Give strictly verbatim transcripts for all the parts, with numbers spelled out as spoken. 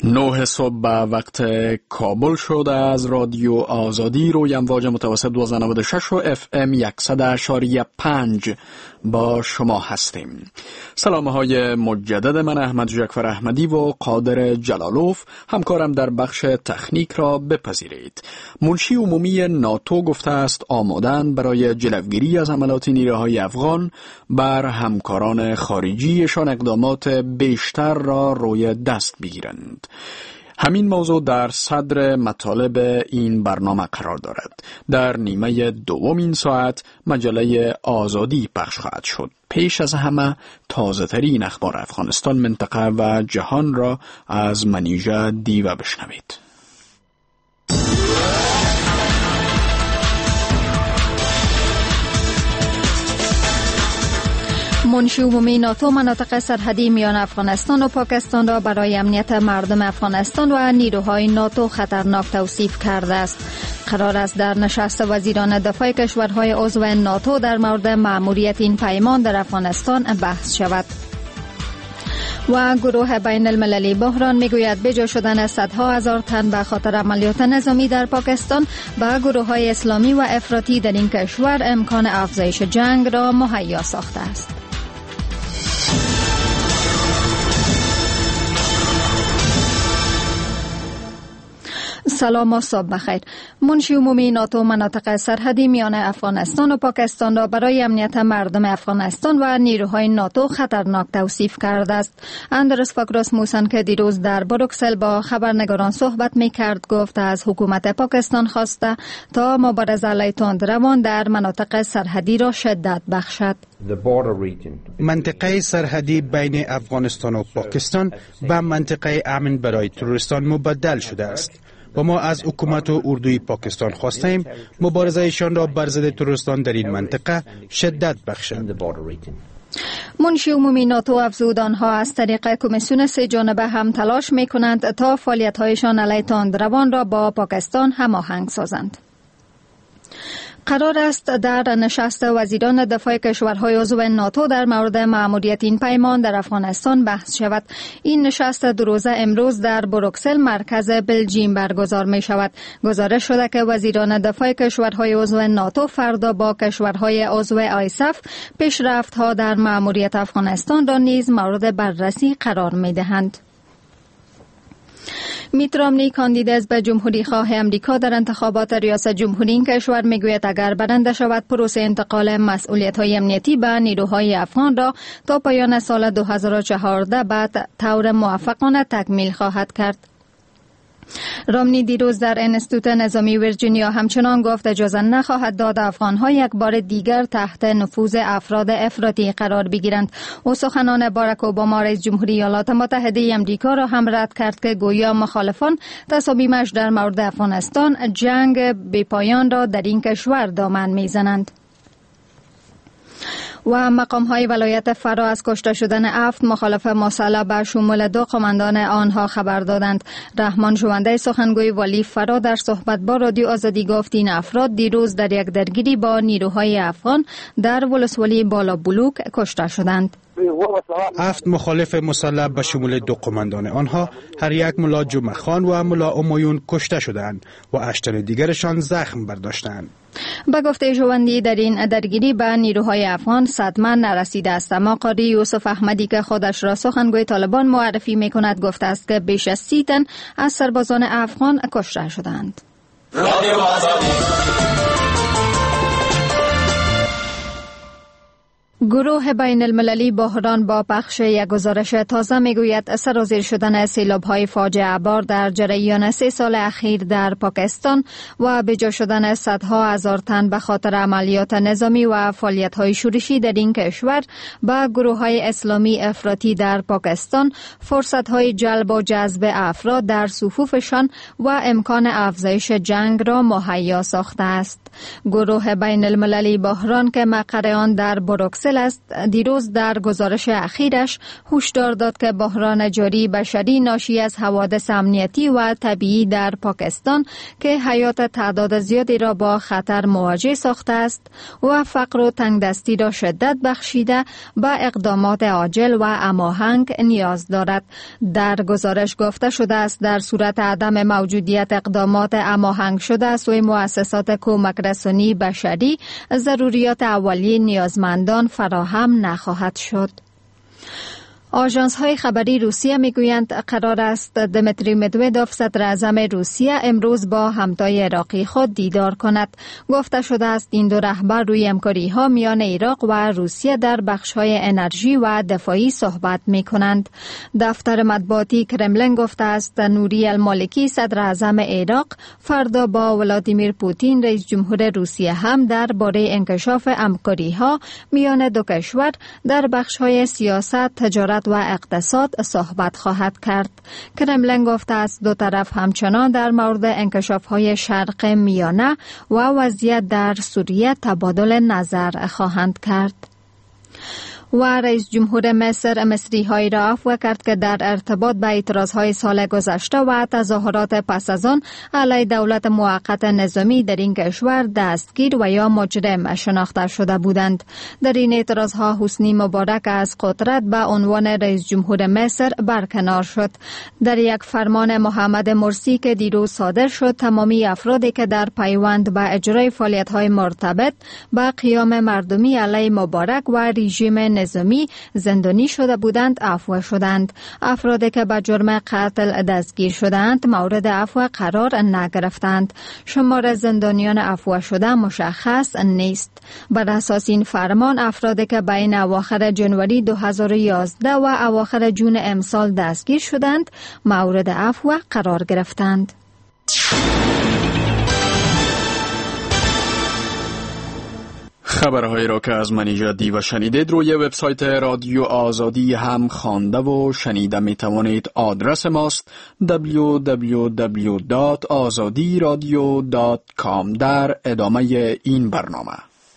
نه صبح به وقت کابل شده. از رادیو آزادی روی امواج متوسط دویست و نود و شش و اف ام صد و پنج با شما هستیم. سلام های مجدد من احمد جعفر احمدی و قادر جلالوف همکارم در بخش تکنیک را بپذیرید. منشی عمومی ناتو گفته است آمادن برای جلوگیری از حملات نیروهای افغان بر همکاران خارجیشان اقدامات بیشتر را روی دست بگیرند. همین موضوع در صدر مطالب این برنامه قرار دارد. در نیمه دوم این ساعت مجله آزادی پخش خواهد شد. پیش از همه تازه ترین اخبار افغانستان، منطقه و جهان را از منیژه دیوه بشنوید. منشی عمومی ناتو مناطق سرحدی میان افغانستان و پاکستان را برای امنیت مردم افغانستان و نیروهای ناتو خطرناک توصیف کرده است. قرار است در نشست وزیران دفاع کشورهای عضو ناتو در مورد مأموریت این پیمان در افغانستان بحث شود. و گروه بین المللی بحران میگوید بجا شدن صدها هزار تن به خاطر عملیات نظامی در پاکستان به گروه های اسلامی و افراطی در این کشور امکان افزایش جنگ را مهیا ساخته است. سلام و صبح بخیر. منشی عمومی ناتو مناطق سرحدی میان افغانستان و پاکستان را برای امنیت مردم افغانستان و نیروهای ناتو خطرناک توصیف کرده است. اندرس فاکروس موسن که دیروز در بروکسل با خبرنگاران صحبت می کرد گفت از حکومت پاکستان خواسته تا مبارزه علیه تندروان در مناطق سرحدی را شدت بخشد. منطقه سرحدی بین افغانستان و پاکستان به منطقه امن برای تروریستان مبدل شده است و ما از حکومت و اردوی پاکستان خواستیم مبارزهشان را بر ضد تروریستان در این منطقه شدت بخشند. منشی عمومی ناتو افزود آنها از طریق کمیسیون سه جانبه هم تلاش می کنند تا فعالیت‌هایشان علیه تندروان را با پاکستان هماهنگ سازند. قرار است در نشست وزیران دفاع کشورهای عضو ناتو در مورد مأموریت این پیمان در افغانستان بحث شود. این نشست دو روزه امروز در بروکسل مرکز بلژیم برگزار می شود. گزارش شده که وزیران دفاع کشورهای عضو ناتو فردا با کشورهای عضو آیسف پیشرفت‌ها در مأموریت افغانستان را نیز مورد بررسی قرار می دهند. میت رامنی کاندیداز به جمهوری خواه امریکا در انتخابات ریاست جمهوری این کشور میگوید اگر برنده شود پروسه انتقال مسئولیت‌های امنیتی به نیروهای افغان را تا پایان سال دو هزار و چهارده بعد طور موفقانه تکمیل خواهد کرد. رامنی دیروز در انستیتوت نظامی ویرجینیا همچنان گفت اجازه نخواهد داد افغان‌ها یک بار دیگر تحت نفوذ افراد افراطی قرار بگیرند. او سخنان باراک اوباما رئیس جمهوری ایالات متحده آمریکا را هم رد کرد که گویا مخالفان تصامیمش در مورد افغانستان جنگ بی‌پایان را در این کشور دامن می‌زنند. و مقام‌های ولایت فرا از کشته شدن هفت مخالف مسلح به شمول دو قماندان آنها خبر دادند. رحمان جوانده سخنگوی والی فرا در صحبت با رادیو آزادی گفت این افراد دیروز در یک درگیری با نیروهای افغان در ولسوالی بالا بلوک کشته شدند. هفت مخالف مسلح به شمول دو قماندان آنها هر یک ملا جمعه خان و ملا امایون کشته شدند و هشت دیگرشان زخم برداشتند. به گفته جواندی در این درگیری به نیروهای افغان صدمه نرسیده است، اما قاری یوسف احمدی که خودش را سخنگوی طالبان معرفی می کند گفته است که بیش از سی تن از سربازان افغان کشته شدند. گروه بین المللی بحران با پخش یک گزارش تازه میگوید سرازیر شدن سیلاب‌های فاجعه بار در جریان سه سال اخیر در پاکستان و بجا شدن صدها هزار تن به خاطر عملیات نظامی و فعالیت‌های شورشی در این کشور به گروه‌های اسلامی افراطی در پاکستان فرصت‌های جلب و جذب افراد در صفوفشان و امکان افزایش جنگ را مهیا ساخته است. گروه بین المللی بحران که مقر آن در بروکسل بروکسل است دیروز در گزارش اخیرش هشدار داد که بحران جاری بشری ناشی از حوادث امنیتی و طبیعی در پاکستان که حیات تعداد زیادی را با خطر مواجه ساخته است و فقر و تنگدستی را شدت بخشیده به اقدامات عاجل و هماهنگ نیاز دارد. در گزارش گفته شده است در صورت عدم موجودیت اقدامات هماهنگ شده سوی مؤسسات کمک رسانی بشری ضروریات اولیه نیازمندان فراهم نخواهد شد. آژانس های خبری روسیه میگویند قرار است دمیتری مدودوف صدر اعظم روسیه امروز با همتای عراقی خود دیدار کند. گفته شده است این دو رهبر روی همکاری ها میان عراق و روسیه در بخش های انرژی و دفاعی صحبت می کنند. دفتر مطبوعاتی کرملین گفته است نوری المالکی صدر اعظم عراق فردا با ولادیمیر پوتین رئیس جمهور روسیه هم در باره انکشاف همکاری ها میان دو کشور در بخش های سیاست، تجارت و اقتصاد صحبت خواهد کرد. کرملین گفته است دو طرف همچنان در مورد انکشاف‌های شرق میانه و وضعیت در سوریه تبادل نظر خواهند کرد. و رئیس جمهور مصر مصری های را عفو کرد که در ارتباط به اعتراضهای سال گذشته و تظاهرات پس از آن علیه دولت موقت نظامی در این کشور دستگیر و یا مجرم شناخته شده بودند. در این اعتراضها حسنی مبارک از قدرت به عنوان رئیس جمهور مصر برکنار شد. در یک فرمان محمد مرسی که دیروز صادر شد تمامی افرادی که در پیوند به اجرای فعالیت‌های مرتبط با قیام مردمی علیه مبارک و رژیم نظامی زندانی شده بودند عفو شدند. افرادی که به جرم قتل دستگیر شدند مورد عفو قرار نگرفتند. شمار زندانیان عفو شده مشخص نیست. بر اساس این فرمان افرادی که بین اواخر جنوری دو هزار و یازده و اواخر جون امسال دستگیر شدند مورد عفو قرار گرفتند. خبرهایی را که از منی جدی و شنیدید روی وبسایت رادیو آزادی هم خوانده و شنیده می توانید. آدرس ماست دبلیو دبلیو دبلیو دات آزادی رادیو دات کام. در ادامه این برنامه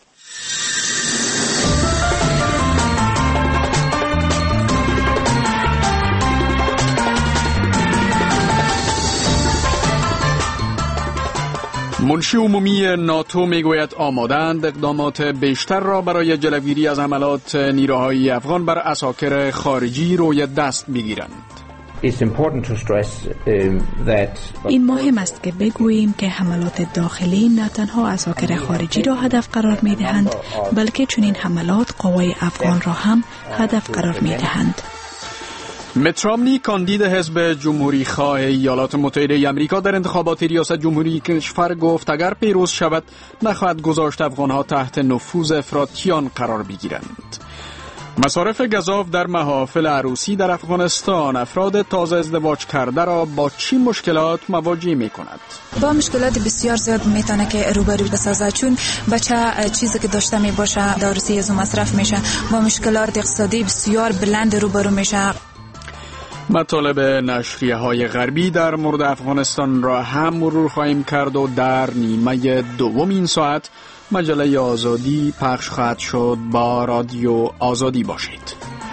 منشی عمومی ناتو میگوید آمادند اقدامات بیشتر را برای جلوگیری از حملات نیروهای افغان بر عساکر خارجی روی دست بگیرند. این مهم است که بگوییم که حملات داخلی نه تنها عساکر خارجی را هدف قرار می دهند بلکه چنین حملات قوای افغان را هم هدف قرار می دهند. میت رامنی کاندید حزب جمهوری خواه ایالات متحده آمریکا در انتخابات ریاست جمهوری کشور گفت اگر پیروز شود نخواهد گذاشت افغانها تحت نفوذ افراطیان قرار بگیرند. مصارف گزاف در محافل عروسی در افغانستان افراد تازه ازدواج کرده را با چی مشکلات مواجه می کند؟ با مشکلات بسیار زیاد میتونه که روبرو بسازه، چون بچه چیزی که داشته می باشه در عروسی از مصرف میشه، با مشکلات اقتصادی بسیار بلند روبرو میشه. مطالب نشریه های غربی در مورد افغانستان را هم مرور خواهیم کرد و در نیمه دوم این ساعت مجله آزادی پخش خواهد شد. با رادیو آزادی باشید.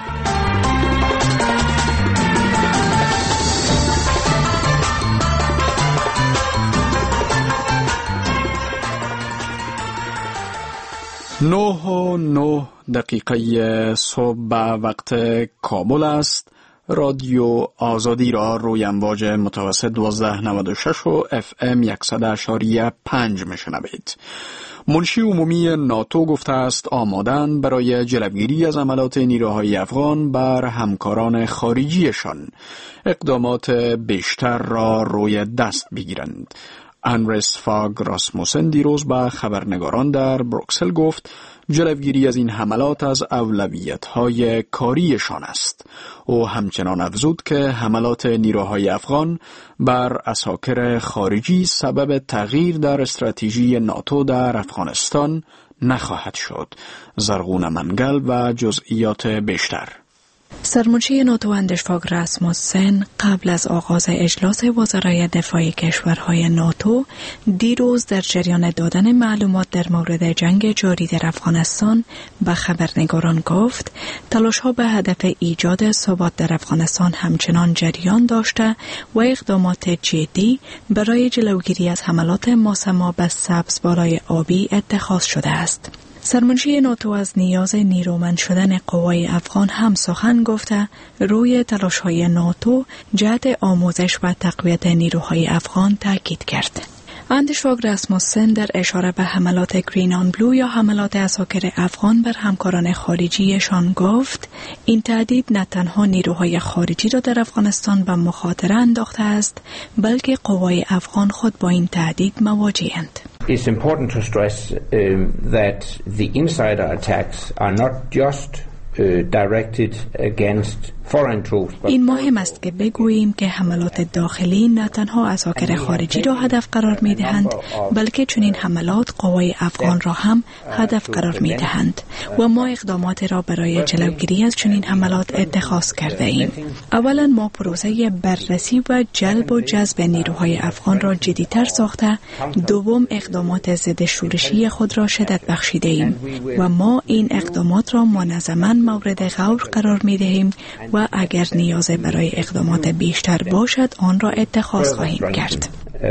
نه و نه دقیقه صبح به وقت کابل است. رادیو آزادی را روی امواج متوسط دوازده نود و شش و اف ام صد اشاری پنج میشنوید. منشی عمومی ناتو گفته است آمادن برای جلوگیری از حملات نیروهای افغان بر همکاران خارجیشان اقدامات بیشتر را روی دست بگیرند. انرست فاگ راسموسن دیروز به خبرنگاران در بروکسل گفت جلوگیری از این حملات از اولویت‌های کاریشان است. او همچنان افزود که حملات نیروهای افغان بر عساکر خارجی سبب تغییر در استراتژی ناتو در افغانستان نخواهد شد. زرغون منگل و جزئیات بیشتر. سرمنشی ناتو اندیشواگ راسموسن قبل از آغاز اجلاس وزرای دفاع کشورهای ناتو دیروز در جریان دادن معلومات در مورد جنگ جاری در افغانستان به خبرنگاران گفت تلاش‌ها به هدف ایجاد ثبات در افغانستان همچنان جریان داشته و اقدامات جدی برای جلوگیری از حملات ماسما به سبزوارای آبی اتخاذ شده است. سرمنشی ناتو از نیاز نیرومند شدن قوای افغان هم سخن گفته روی تلاش‌های ناتو جهت آموزش و تقویت نیروهای افغان تاکید کرد. اندیشواگ راسموسن در اشاره به حملات گرین آن بلو یا حملات عساکر افغان بر همکاران خارجیشان گفت این تهدید نه تنها نیروهای خارجی را در افغانستان به مخاطره انداخته است بلکه قوای افغان خود با این تهدید مواجه‌اند. It's important to stress um, that the insider attacks are not just uh, directed against foreign troops. این مهم است که بگوییم که حملات داخلی نه تنها عساکر خارجی را هدف قرار می دهند بلکه چنین حملات قوای افغان را هم هدف قرار می دهند و ما اقدامات را برای جلوگیری از چنین حملات اتخاذ کرده ایم. اولا ما پروسه بررسی و جلب و جذب نیروهای افغان را جدی‌تر ساخته، دوم اقدامات ضد شورشی خود را شدت بخشیده ایم و ما این اقدامات را منظما مورد غور قرار می دهیم و اگر نیاز برای اقدامات بیشتر باشد آن را اتخاذ خواهیم کرد.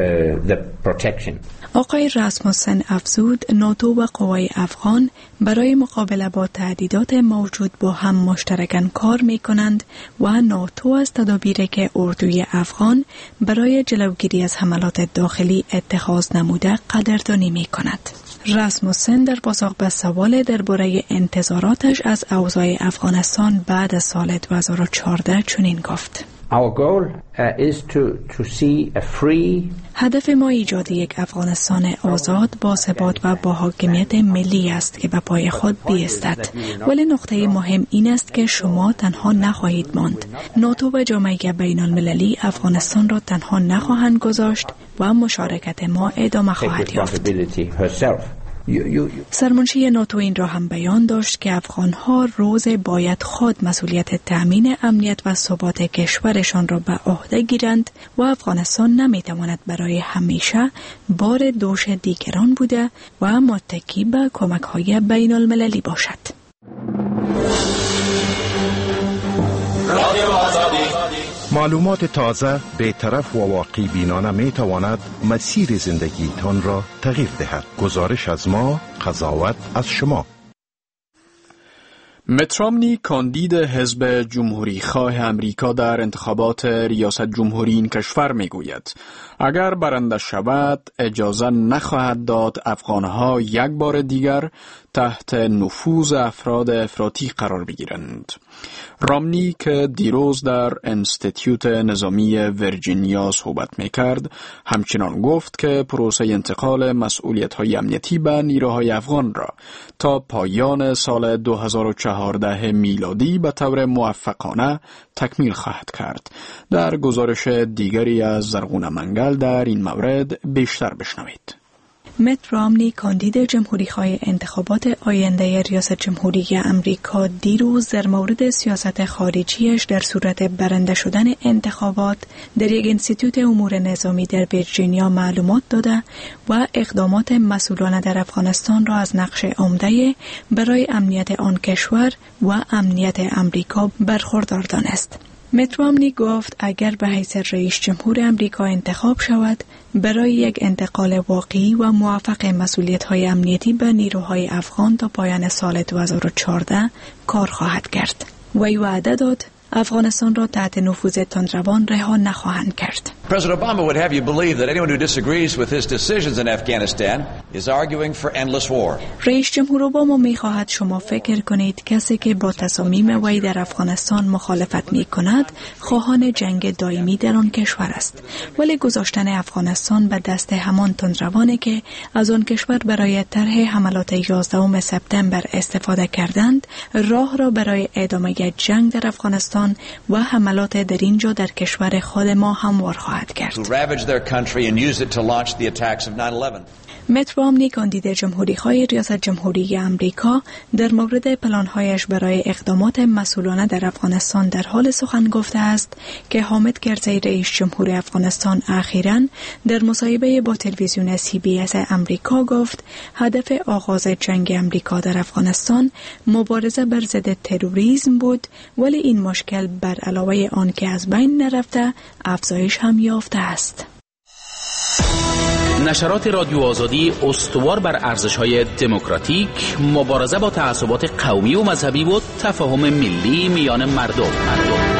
آقای راسموسن افزود ناتو و قوای افغان برای مقابله با تهدیدات موجود با هم مشترکاً کار می کنند و ناتو از تدابیری که اردوی افغان برای جلوگیری از حملات داخلی اتخاذ نموده قدردانی می کند. راسموسن در پاسخ به سوال درباره انتظاراتش از اوضاع افغانستان بعد از سال دو هزار و چهارده چنین گفت: Our goal uh, is to to see a free هدف ما ایجاد یک افغانستان آزاد با ثبات و با حاکمیت ملی است که به پای خود بایستد. ولی نقطه مهم این است که شما تنها نخواهید ماند. ناتو و جامعه بین المللی افغانستان را تنها نخواهند گذاشت و مشارکت ما ادامه خواهد یافت. سرمنشی ناتو این را هم بیان داشت که افغانها روز باید خود مسئولیت تأمین امنیت و ثبات کشورشان را به عهده گیرند و افغانستان نمیتواند برای همیشه بار دوش دیگران بوده و متکی به کمک‌های بین المللی باشد. معلومات تازه، بی‌طرف و واقعی بینانه می تواند مسیر زندگی تان را تغییر دهد. گزارش از ما، قضاوت از شما. میت رامنی کاندید حزب جمهوری خواه امریکا در انتخابات ریاست جمهوری این کشور می گوید اگر برنده شود اجازه نخواهد داد افغانها یک بار دیگر تحت نفوذ افراد افراطی قرار بگیرند. رامنی که دیروز در انستیتیوت نظامی ویرجینیا صحبت میکرد همچنان گفت که پروسه انتقال مسئولیت‌های امنیتی به نیروهای افغان را تا پایان سال دو هزار و چهارده میلادی به طور موفقانه تکمیل خواهد کرد. در گزارش دیگری از زرغون منگل در این مورد بیشتر بشنوید. میت رامنی کاندید جمهوری خواه انتخابات آینده ریاست جمهوری امریکا دیروز در مورد سیاست خارجیش در صورت برنده شدن انتخابات در یک انستیتوت امور نظامی در ویرجینیا معلومات داده و اقدامات مسئولان در افغانستان را از نقش عمده برای امنیت آن کشور و امنیت امریکا برخوردار دانست. میت رامنی گفت اگر به حیث رئیس جمهور امریکا انتخاب شود برای یک انتقال واقعی و موفق مسئولیت‌های امنیتی به نیروهای افغان تا پایان سال دو هزار و چهارده کار خواهد کرد. وی وعده داد افغانستان را تحت نفوذ تندروان رها نخواهند کرد. President Obama would have you believe that anyone who disagrees with his decisions in Afghanistan is arguing for endless war. رئیس جمهور اوباما می‌خواهد شما فکر کنید کسی که با تصامیم وی در افغانستان مخالفت می‌کند خواهان جنگ دائمی در آن کشور است. ولی گذاشتن افغانستان به دست همان تندروانی که از آن کشور برای طرح حملات یازدهم سپتامبر استفاده کردند راه را برای ادامه جنگ در افغانستان و حملات در اینجا در کشور خود ما هموار خواهد کرد. مت رامنی کاندید جمهوریخواه ریاست جمهوری امریکا در مورد پلانهایش برای اقدامات مسئولانه در افغانستان در حال سخن گفته است که حامد کرزی رئیس جمهور افغانستان اخیراً در مصاحبه با تلویزیون سی بی اس امریکا گفت هدف آغاز جنگ امریکا در افغانستان مبارزه بر ضد تروریسم بود، ولی این مشکل بر علاوه آن که از بین نرفته افزایش هم یافته است. نشرات رادیو آزادی استوار بر ارزش‌های دموکراتیک، مبارزه با تعصبات قومی و مذهبی و تفاهم ملی میان مردم. مردم.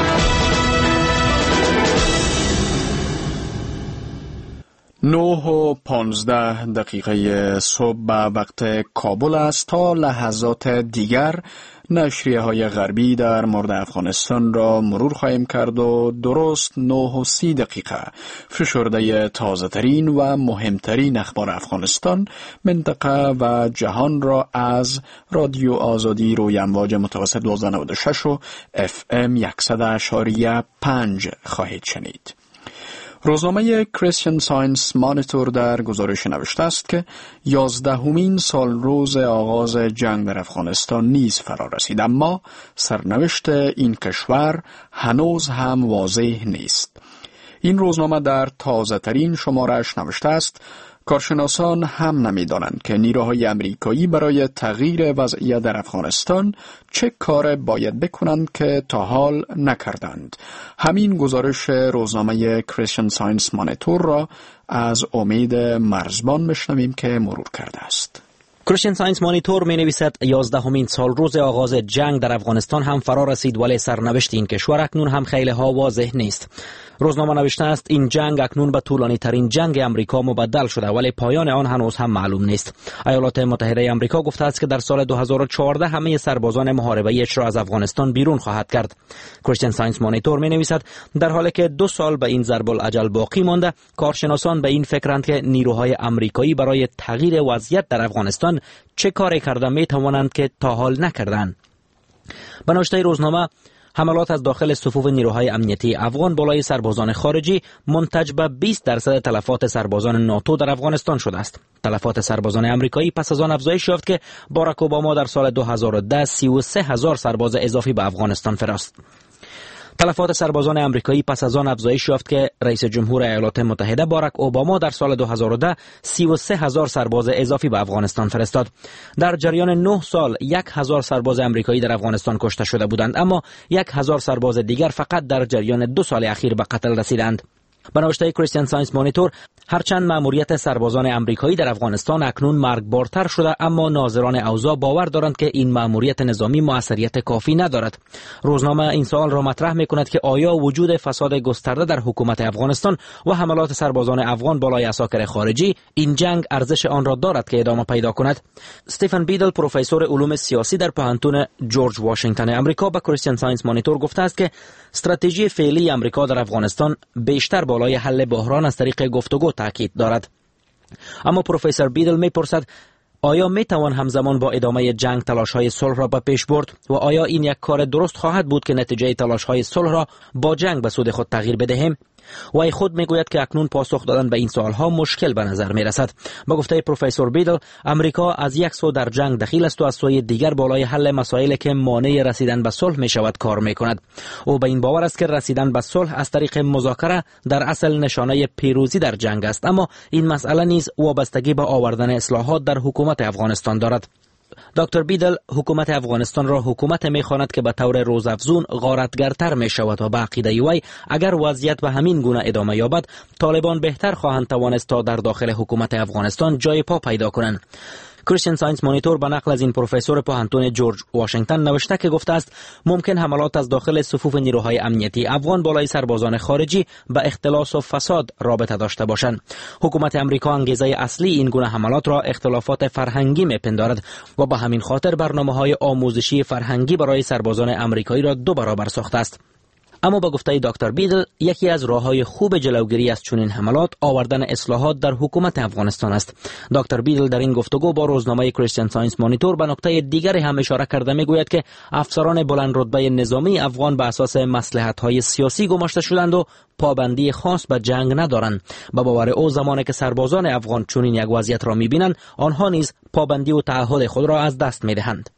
نه و پانزده دقیقه صبح به وقت کابل است. تا لحظات دیگر نشریه های غربی در مورد افغانستان را مرور خواهیم کرد و درست نه و سی دقیقه فشرده تازه ترین و مهمترین اخبار افغانستان، منطقه و جهان را از رادیو آزادی روی امواج متوسط دویست و نود و شش و اف ام صد اشاری پنج خواهید شنید. روزنامه کریستین ساینس مانیتور در گزارش نوشته است که یازدهمین سال روز آغاز جنگ در افغانستان نیز فرا رسید، اما سرنوشت این کشور هنوز هم واضح نیست. این روزنامه در تازه ترین شماره‌اش نوشته است کارشناسان هم نمی‌دانند که نیروهای امریکایی برای تغییر وضعیت در افغانستان چه کار باید بکنند که تا حال نکردند. همین گزارش روزنامه کریستین ساینس مانیتور را از امید مرزبان میشنویم که مرور کرده است. کریستین ساینس مانیتور می نویسد یازدهمین سال روز آغاز جنگ در افغانستان هم فرا رسید، ولی سرنوشت این کشور اکنون هم خیلی ها واضح نیست. روزنامه نوشته است این جنگ اکنون به طولانی ترین جنگ امریکا مبدل شده، ولی پایان آن هنوز هم معلوم نیست. ایالات متحده امریکا گفته است که در سال دو هزار و چهارده همه سربازان محاربه‌ایش را از افغانستان بیرون خواهد کرد. کریستین ساینس مانیتور می نویسد در حالی که دو سال به این ضرب الاجل باقی مانده، کارشناسان به این فکرند که نیروهای امریکایی برای تغییر وضعیت در افغانستان چه کاری کرده می توانند که تا حال نکردند. به نوشته روزنامه حملات از داخل صفوف نیروهای امنیتی افغان بالای سربازان خارجی منتج به بیست درصد تلفات سربازان ناتو در افغانستان شده است. تلفات سربازان امریکایی پس از آن افزایش یافت که باراک اوباما در سال دو هزار و ده سی و سه هزار سرباز اضافی به افغانستان فرست. تلفات سربازان امریکایی پس از آن افزایش یافت که رئیس جمهور ایالات متحده باراک اوباما در سال دو هزار و ده سی و سه هزار سرباز اضافی به افغانستان فرستاد. در جریان نه سال یک هزار سرباز امریکایی در افغانستان کشته شده بودند، اما یک هزار سرباز دیگر فقط در جریان دو سال اخیر به قتل رسیدند. به نوشته کریستین ساینس مانیتور، هرچند مأموریت سربازان امریکایی در افغانستان اکنون مرگبارتر شده، اما ناظران اوضاع باور دارند که این مأموریت نظامی موثریت کافی ندارد. روزنامه این سوال را مطرح می‌کند که آیا وجود فساد گسترده در حکومت افغانستان و حملات سربازان افغان بالای عساکر خارجی این جنگ ارزش آن را دارد که ادامه پیدا کند؟ استیفن بیدل، پروفسور علوم سیاسی در پوهنتون جورج واشنگتن امریکا، به کریستین ساینس مانیتور گفته است که استراتژی فعلی امریکا در افغانستان بیشتر بالای حل بحران از طریق گفتگو تاکید دارد. اما پروفسور بیدل میپرسد آیا میتوان همزمان با ادامه جنگ تلاش‌های صلح را به پیش برد و آیا این یک کار درست خواهد بود که نتیجه تلاش‌های صلح را با جنگ به سود خود تغییر بدهیم؟ و ای خود میگوید که اکنون پاسخ دادن به این سوالها مشکل به نظر میرسد. با گفته پروفسور بیدل، امریکا از یک سو در جنگ دخیل است و از سوی دیگر بالای حل مسائلی که مانع رسیدن به صلح می شود کار می کند. او به این باور است که رسیدن به صلح از طریق مذاکره در اصل نشانه پیروزی در جنگ است، اما این مسئله نیز وابستگی به آوردن اصلاحات در حکومت افغانستان دارد. دکتر بیدل حکومت افغانستان را حکومت می‌خواند که به طور روزافزون غارتگرتر می‌شود و به عقیده وی اگر وضعیت به همین گونه ادامه یابد، طالبان بهتر خواهند توانست تا در داخل حکومت افغانستان جای پا پیدا کنند. کریستین ساینس مانیتور به نقل از این پروفسور پوهنتون جورج واشنگتن نوشته که گفته است ممکن حملات از داخل صفوف نیروهای امنیتی افغان بالای سربازان خارجی به اختلاس و فساد رابطه داشته باشند. حکومت امریکا انگیزه اصلی این گونه حملات را اختلافات فرهنگی میپندارد و به همین خاطر برنامه‌های آموزشی فرهنگی برای سربازان امریکایی را دو برابر ساخته است. اما با گفته دکتر بیدل یکی از راه‌های خوب جلوگیری از چنین حملات آوردن اصلاحات در حکومت افغانستان است. دکتر بیدل در این گفتگو با روزنامه کریستین ساینس مانیتور به نکته دیگری هم اشاره کرده میگوید که افسران بلند رتبه نظامی افغان به اساس مصلحت‌های سیاسی گماشته شدند و پابندی خاص به جنگ ندارند. به باور او زمانی که سربازان افغان چنین یک وضعیت را می‌بینند، آنها نیز پابندی و تعهد خود را از دست می‌دهند.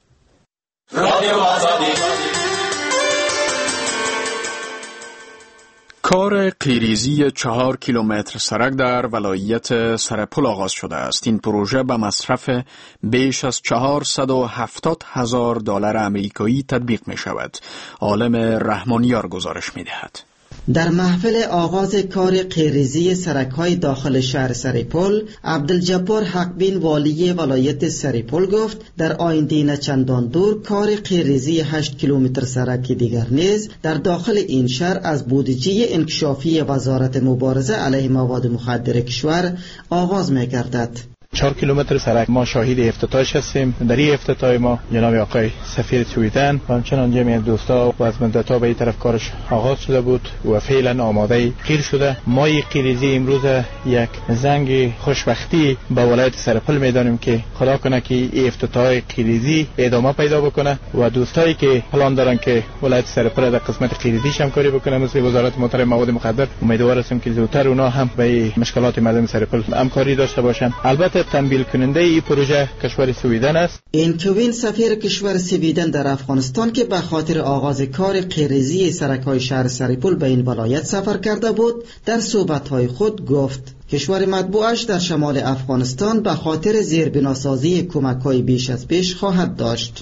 کار قیریزی چهار کیلومتر سرک در ولایت سرپل آغاز شده است. این پروژه به مصرف بیش از چهارصد و هفتاد هزار دلار امریکایی تطبیق می شود. عالم رحمانیار گزارش می دهد. در محفل آغاز کار قیریزی سرک‌های داخل شهر سرپل، عبدالجبار حقبین والی ولایت سرپل گفت در آینده نه چندان دور کار قیریزی هشت کیلومتر سرک دیگر نیز در داخل این شهر از بودجه انکشافی وزارت مبارزه علیه مواد مخدر کشور آغاز می‌گردد. چهار کیلومتر سرک ما شاهد افتتاحش هستیم. در این افتتاح ما جناب آقای سفیر سویدن و همچنان جمعی دوستا و از مدت‌ها به این طرف کارش آغاز شده بود و فعلا آماده قیر شده. ما این قیریزی امروز یک زنگ خوشبختی به ولایت سرپل میدانیم که خدا کنه که این افتتاح قیریزی ادامه پیدا بکنه و دوستایی که پلان دارن که ولایت سرپل در قسمت قیریزیش همکاری بکنه مثل وزارت محترم مواد مخدر، امیدوار هستیم که زودتر اونا هم به مشکلات مردم سرپل همکاری داشته باشن. البته تمویل کننده این پروژه کشور سویدن است. این کوین سفیر کشور سویدن در افغانستان که به خاطر آغاز کار قیریزی سرک‌های شهر سرپل به این ولایت سفر کرده بود، در صحبت‌های خود گفت کشور مطبوعش در شمال افغانستان به خاطر زیربناسازی کمک‌های بیش از پیش خواهد داشت.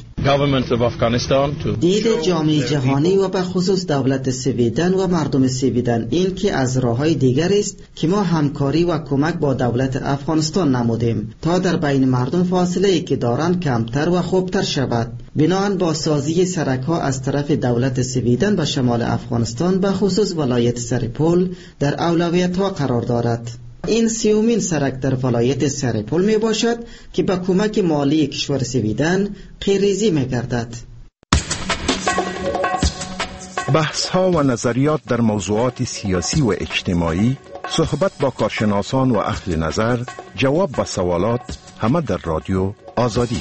دید جامعه جهانی و به خصوص دولت سویدن و مردم سویدن این که از راه‌های دیگر است که ما همکاری و کمک با دولت افغانستان نمودیم تا در بین مردم فاصله‌ای که دارند کمتر و خوبتر شود. بناهن با سازی سرک‌ها از طرف دولت سویدن به شمال افغانستان به خصوص ولایت سرپل در اولویت‌ها قرار دارد. این سیومین سرک در ولایت سرپل می باشد که با کمک مالی کشور سویدن قیریزی می گردد. بحث ها و نظریات در موضوعات سیاسی و اجتماعی، صحبت با کارشناسان و اهل نظر، جواب به سوالات، همه در رادیو آزادی.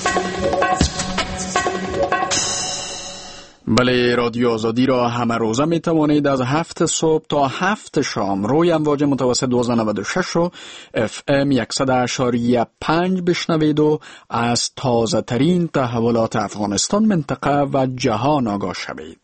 بله، رادیو آزادی را همه روزه می توانید از هفت صبح تا هفت شام روی امواج متوسط دویست و نود و شش و اف ام صد اشاریه پنج بشنوید و از تازه ترین تحولات افغانستان، منطقه و جهان آگاه شوید.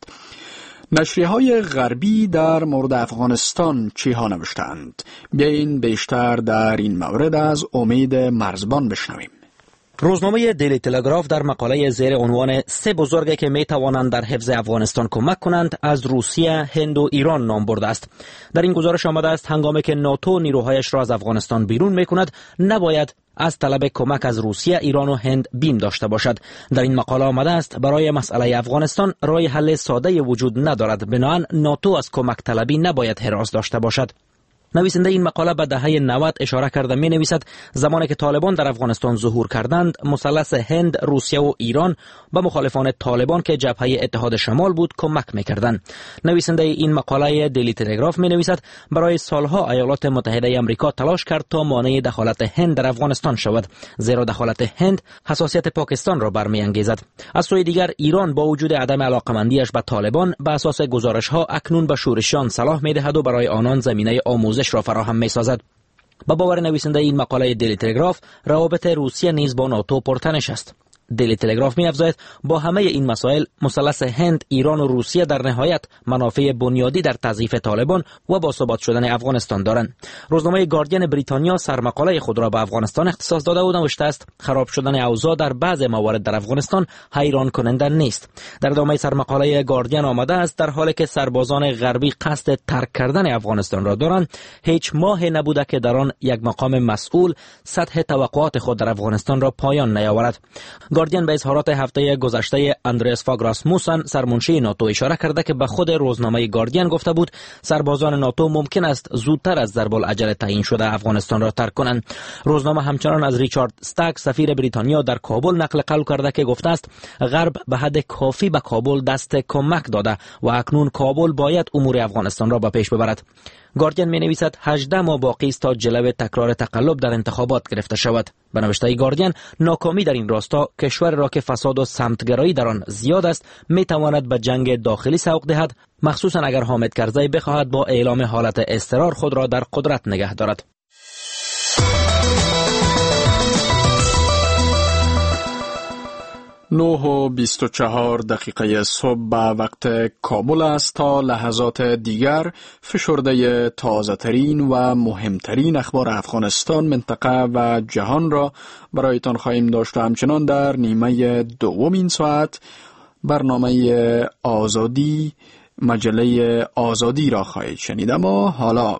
نشریه های غربی در مورد افغانستان چی ها نوشتند؟ بیاین بیشتر در این مورد از امید مرزبان بشنویم. روزنامه دیلی تلگراف در مقاله زیر عنوان سه بزرگی که می توانند در حفظ افغانستان کمک کنند از روسیه، هند و ایران نام برده است. در این گزارش آمده است هنگامی که ناتو نیروهایش را از افغانستان بیرون می کند، نباید از طلب کمک از روسیه، ایران و هند بیم داشته باشد. در این مقاله آمده است برای مسئله افغانستان راه حل ساده وجود ندارد، بنابراین ناتو از کمک طلبی نباید هراس داشته باشد. نویسنده این مقاله به دهه نود اشاره کرده می نویسد زمانی که طالبان در افغانستان ظهور کردند، مثلث هند، روسیه و ایران به مخالفان طالبان که جبهه اتحاد شمال بود کمک می کردند. نویسنده این مقاله دیلی تلگراف می نویسد برای سالها ایالات متحده آمریکا تلاش کرد تا مانع دخالت هند در افغانستان شود، زیرا دخالت هند حساسیت پاکستان را برمی‌انگیزد. از سوی دیگر ایران با وجود عدم علاقمندیش به طالبان به اساس گزارش ها اکنون به شورشیان سلاح می دهد و برای آنان زمینه آموزش را فراهم می سازد. با باور نویسنده این مقاله دیلی تلگراف، روابط روسیه نیز با ناتو پرتنش است. دیلی تلگراف می افزاید با همه این مسائل مثلث هند، ایران و روسیه در نهایت منافع بنیادی در تضعیف طالبان و باثبات شدن افغانستان دارند. روزنامه گاردین بریتانیا سرمقاله خود را به افغانستان اختصاص داده و نوشته است خراب شدن اوضاع در بعض موارد در افغانستان حیران کننده نیست. در ادامه سرمقاله گاردین آمده است در حالی که سربازان غربی قصد ترک کردن افغانستان را دارند، هیچ ماه نبوده که در آن یک مقام مسئول سطح توقعات خود در افغانستان را پایان نیاورد. گاردین به اظهارات هفته گذشته اندریاس فاگ راسموسن سرمنشی ناتو اشاره کرده که به خود روزنامه گاردین گفته بود سربازان ناتو ممکن است زودتر از ضرب‌العجل تعیین شده افغانستان را ترک کنند. روزنامه همچنان از ریچارد استاک سفیر بریتانیا در کابل نقل قول کرده که گفته است غرب به حد کافی به کابل دست کمک داده و اکنون کابل باید امور افغانستان را به پیش ببرد. گاردین می نویسد هجده ماه باقی است تا جلوه تکرار تقلب در انتخابات گرفته شود. به نوشته گاردین ناکامی در این راستا کشور را که فساد و سمتگرایی در آن زیاد است می تواند به جنگ داخلی سوق دهد، مخصوصا اگر حامد کرزی بخواهد با اعلام حالت اضطرار خود را در قدرت نگه دارد. نه و بیست و چهار دقیقه صبح به وقت کابل است. تا لحظات دیگر فشرده تازه ترین و مهمترین اخبار افغانستان، منطقه و جهان را برایتان خواهیم داشت و همچنان در نیمه دوم این ساعت برنامه آزادی، مجله آزادی را خواهید شنید. اما حالا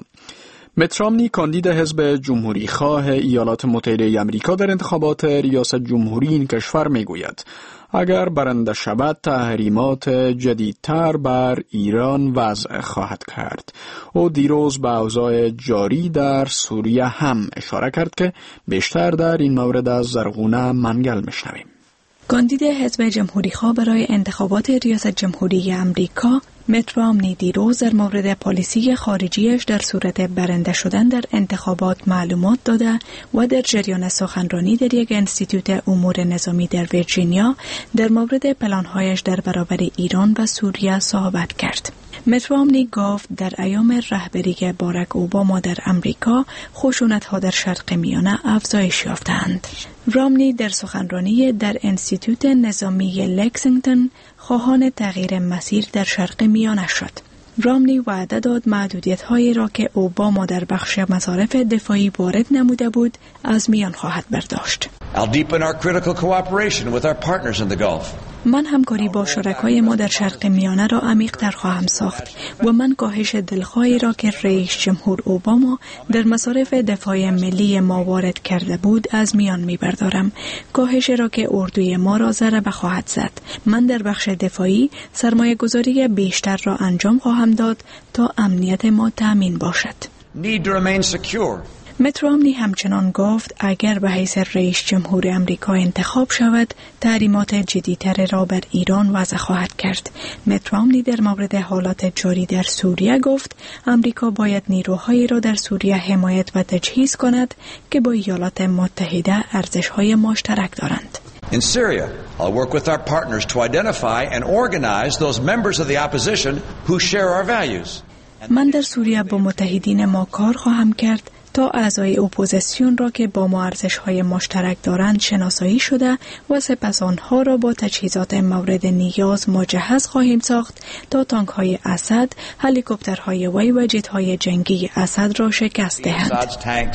میت رامنی کاندید حزب جمهوری خواه ایالات متحده آمریکا در انتخابات ریاست جمهوری این کشور میگوید اگر برنده شود تحریمات جدیدتر بر ایران وضع خواهد کرد. او دیروز به اوضاع جاری در سوریه هم اشاره کرد که بیشتر در این مورد از زرغونه منگل میشنویم. کاندید حزب جمهوری خواه برای انتخابات ریاست جمهوری آمریکا میت رامنی دیروز در مورد پالیسی خارجیش در صورت برنده شدن در انتخابات معلومات داده و در جریان سخنرانی در یک انستیتوت امور نظامی در ویرجینیا در مورد پلانهایش در برابر ایران و سوریه صحبت کرد. میت رامنی گفت در ایام رهبری باراک اوباما در امریکا خشونت‌ها در شرق میانه افزایش یافتند. رامنی در سخنرانی در انستیتوت نظامی لکسینگتون خواهان تغییر مسیر در شرق میانه شد. رامنی وعده داد محدودیت‌هایی را که اوباما در بخش مصارف دفاعی وارد نموده بود از میان خواهد برداشت. I'll deepen our critical cooperation with our partners in the Gulf. من همکاری با شرکای ما در شرق میانه را عمیق‌تر خواهم ساخت و من کاهش دلخواهی را که رئیس جمهور اوباما در مصارف دفاع ملی ما وارد کرده بود از میان می‌بردارم. کاهش را که اردوی ما را ضربه خواهد زد. من در بخش دفاعی سرمایه‌گذاری بیشتر را انجام خواهم داد تا امنیت ما تأمین باشد. Need to remain secure. میت رامنی همچنان گفت اگر به حیث رئیس جمهور امریکا انتخاب شود تحریمات جدی‌تر را بر ایران وضع خواهد کرد. میت رامنی در مورد حالات جاری در سوریه گفت امریکا باید نیروهایی را در سوریه حمایت و تجهیز کند که با ایالات متحده ارزش‌های مشترک دارند. In Syria, I'll work with our partners to identify and organize those members of the opposition who share our values. من در سوریه با متحدین ما کار خواهم کرد تا اعضای اپوزیسیون را که با ما ارزش‌های مشترک دارند شناسایی شده و سپس آنها را با تجهیزات مورد نیاز مجهز خواهیم ساخت تا تانک‌های اسد، هلیکوپترهای وی و جت‌های جنگی اسد را شکست دهند.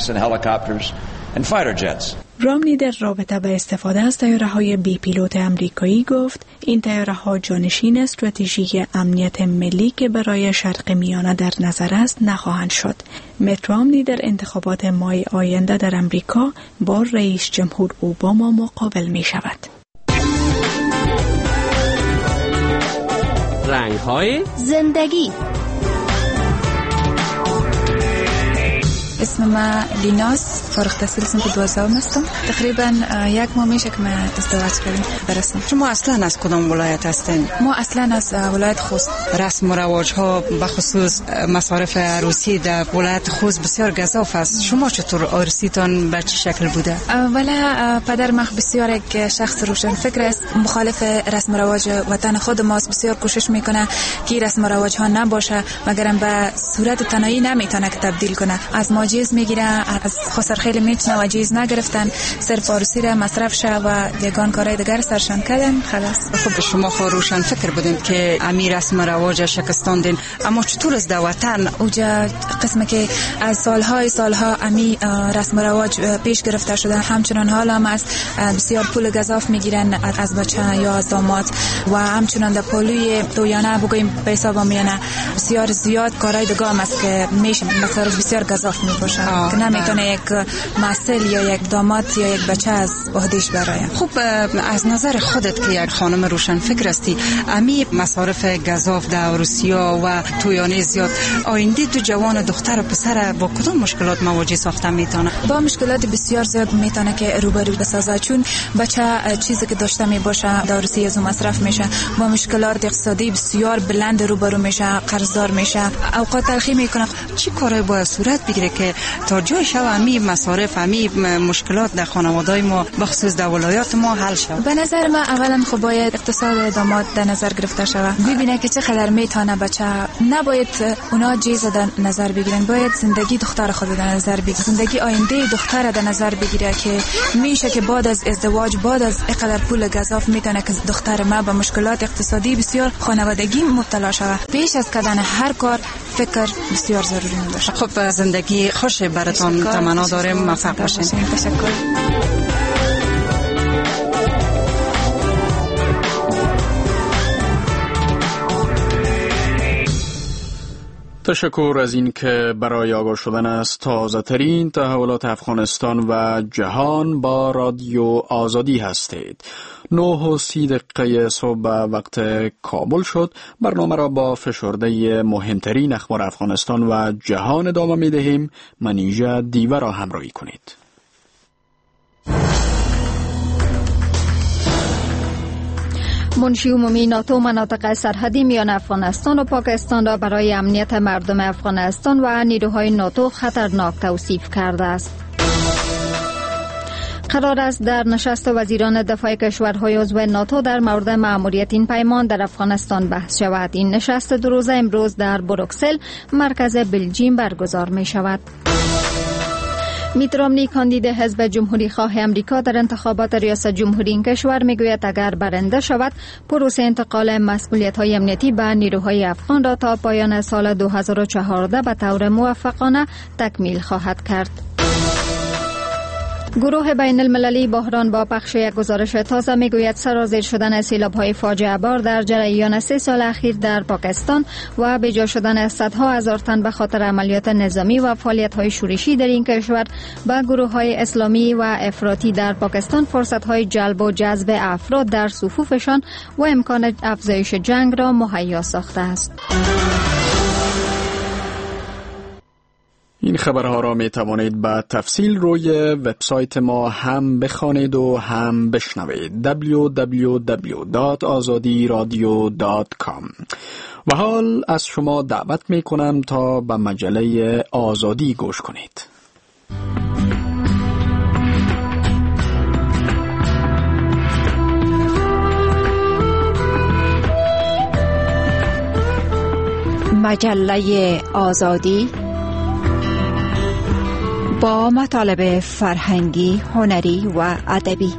رامنی در رابطه به استفاده از طیاره‌های بی پیلوت آمریکایی گفت این طیاره‌ها جانشین استراتژی امنیت ملی که برای شرق میانه در نظر است نخواهند شد. میت رامنی در انتخابات مای آینده در امریکا با رئیس جمهور اوباما مقابل می شود. رنگ‌های زندگی. اسم ما لیناس، فارغ التحصیل صنف دوازدهم هستم. تقریبا یک ماه میشه که من ازدواج کردم برسم. شما اصلا از کدام ولایت هستین؟ ما اصلا از ولایت خوست. رسم و رواج ها به خصوص مصارف عروسی در ولایت خوست بسیار گزاف است. شما چطور عروسیتان به چه شکل بوده؟ اولا پدر من بسیار یک شخص روشن فکر است، مخالف رسم و رواج وطن خود ماست. بسیار کوشش میکنه که رسم و رواج ها نباشه مگرم به صورت تنهایی نمیتونه که تبدیل کنه. از ما جیز میگیره، از خسر خیلی میتونه و جیز نگرفتن، صرف عروسی را مصرف شه و یگان کارهای دیگر سرشان کردن خلاص. خب شما خو روشن فکر بودین که امیر رسم و رواج شکستاندین، اما چطور از وطن اوجا قسمه که از سالهای سالها امی رسم و رواج پیش گرفته شده، همچنان حال هم است. بسیار پول گزاف میگیرن از بچه یا از داماد و همچنان در پولوی تویانه بگویم به حساب میانه بسیار زیاد کارهای دیگه هم است که میشه مصارف بسیار گزاف میباشه. باشه که نمیتونه یک مسئول یا یک داماد یا یک بچه از عهدهش برآید. خب از نظر خودت که یک خانم روشن فکر هستی، امی مصارف گزاف در روسیه و تویانه زیاد آینده دو جوان دختر و پسر با کدام مشکلات مواجه ساخته میتونه؟ با مشکلات بسیار زیاد میتونه که روبرو بسازه، چون بچه چیزی که داشته می باشه در روسیه از مصرف میشه، با مشکلات اقتصادی بسیار بلند روبرو میشه، قرضدار میشه، اوقات تلخی میکنه. چی کاری باید صورت بگیره که تا جای شو امی مصارف امی مشکلات در خانواده‌های ما بخصوص در ولایات ما حل شود؟ به نظر من اولا خب باید اقتصاد داماد در نظر گرفته شود، ببینه که چقدر میتونه بچه، نباید اونا چیز در نظر بگیرن، باید زندگی دختر خود در نظر بگیره، زندگی آینده دختر در نظر بگیره که میشه که بعد از ازدواج، بعد از اینقدر پول گزاف میتونه که دختر ما به مشکلات اقتصادی بسیار خانوادگی مبتلا شود. پیش از کردن هر کار فکر بسیار ضروری میشه. خب زندگی خوش براتون تمنا داریم، موفق باشین. تشکر. تشکر از این که برای آگاه شدن از تازه ترین تحولات افغانستان و جهان با رادیو آزادی هستید. نه و سی دقیقه صبح وقت کابل شد. برنامه را با فشرده مهمترین اخبار افغانستان و جهان ادامه می دهیم. منیژه دیوه را همراهی کنید. منشی عمومی ناتو مناطق سرحدی میان افغانستان و پاکستان را برای امنیت مردم افغانستان و نیروهای ناتو خطرناک توصیف کرده است. قرار است در نشست وزیران دفاع کشورهای عضو ناتو در مورد مأموریت این پیمان در افغانستان بحث شود. این نشست دو روزه امروز در بروکسل مرکز بلژیم برگزار می شود. میت رامنی کاندید حزب جمهوری خواه امریکا در انتخابات ریاست جمهوری این کشور میگوید اگر برنده شود پروسه انتقال مسئولیت‌های امنیتی به نیروهای افغان را تا پایان سال دو هزار و چهارده به طور موفقانه تکمیل خواهد کرد. گروه بین المللی بحران با پخش یک گزارش تازه میگوید سرازیر شدن سیلاب‌های فاجعه بار در جریان سه سال اخیر در پاکستان و بجا شدن صدها هزار تن به خاطر عملیات نظامی و فعالیت‌های شورشی در این کشور به گروه‌های اسلامی و افراطی در پاکستان فرصت‌های جلب و جذب افراد در صفوفشان و امکان افزایش جنگ را مهیا ساخته است. این خبرها را می توانید به تفصیل روی وبسایت ما هم بخوانید و هم بشنوید دبلیو دبلیو دبلیو دات آزادی رادیو دات کام. و حال از شما دعوت می کنم تا به مجله آزادی گوش کنید. مجله آزادی با مطالب فرهنگی، هنری و ادبی.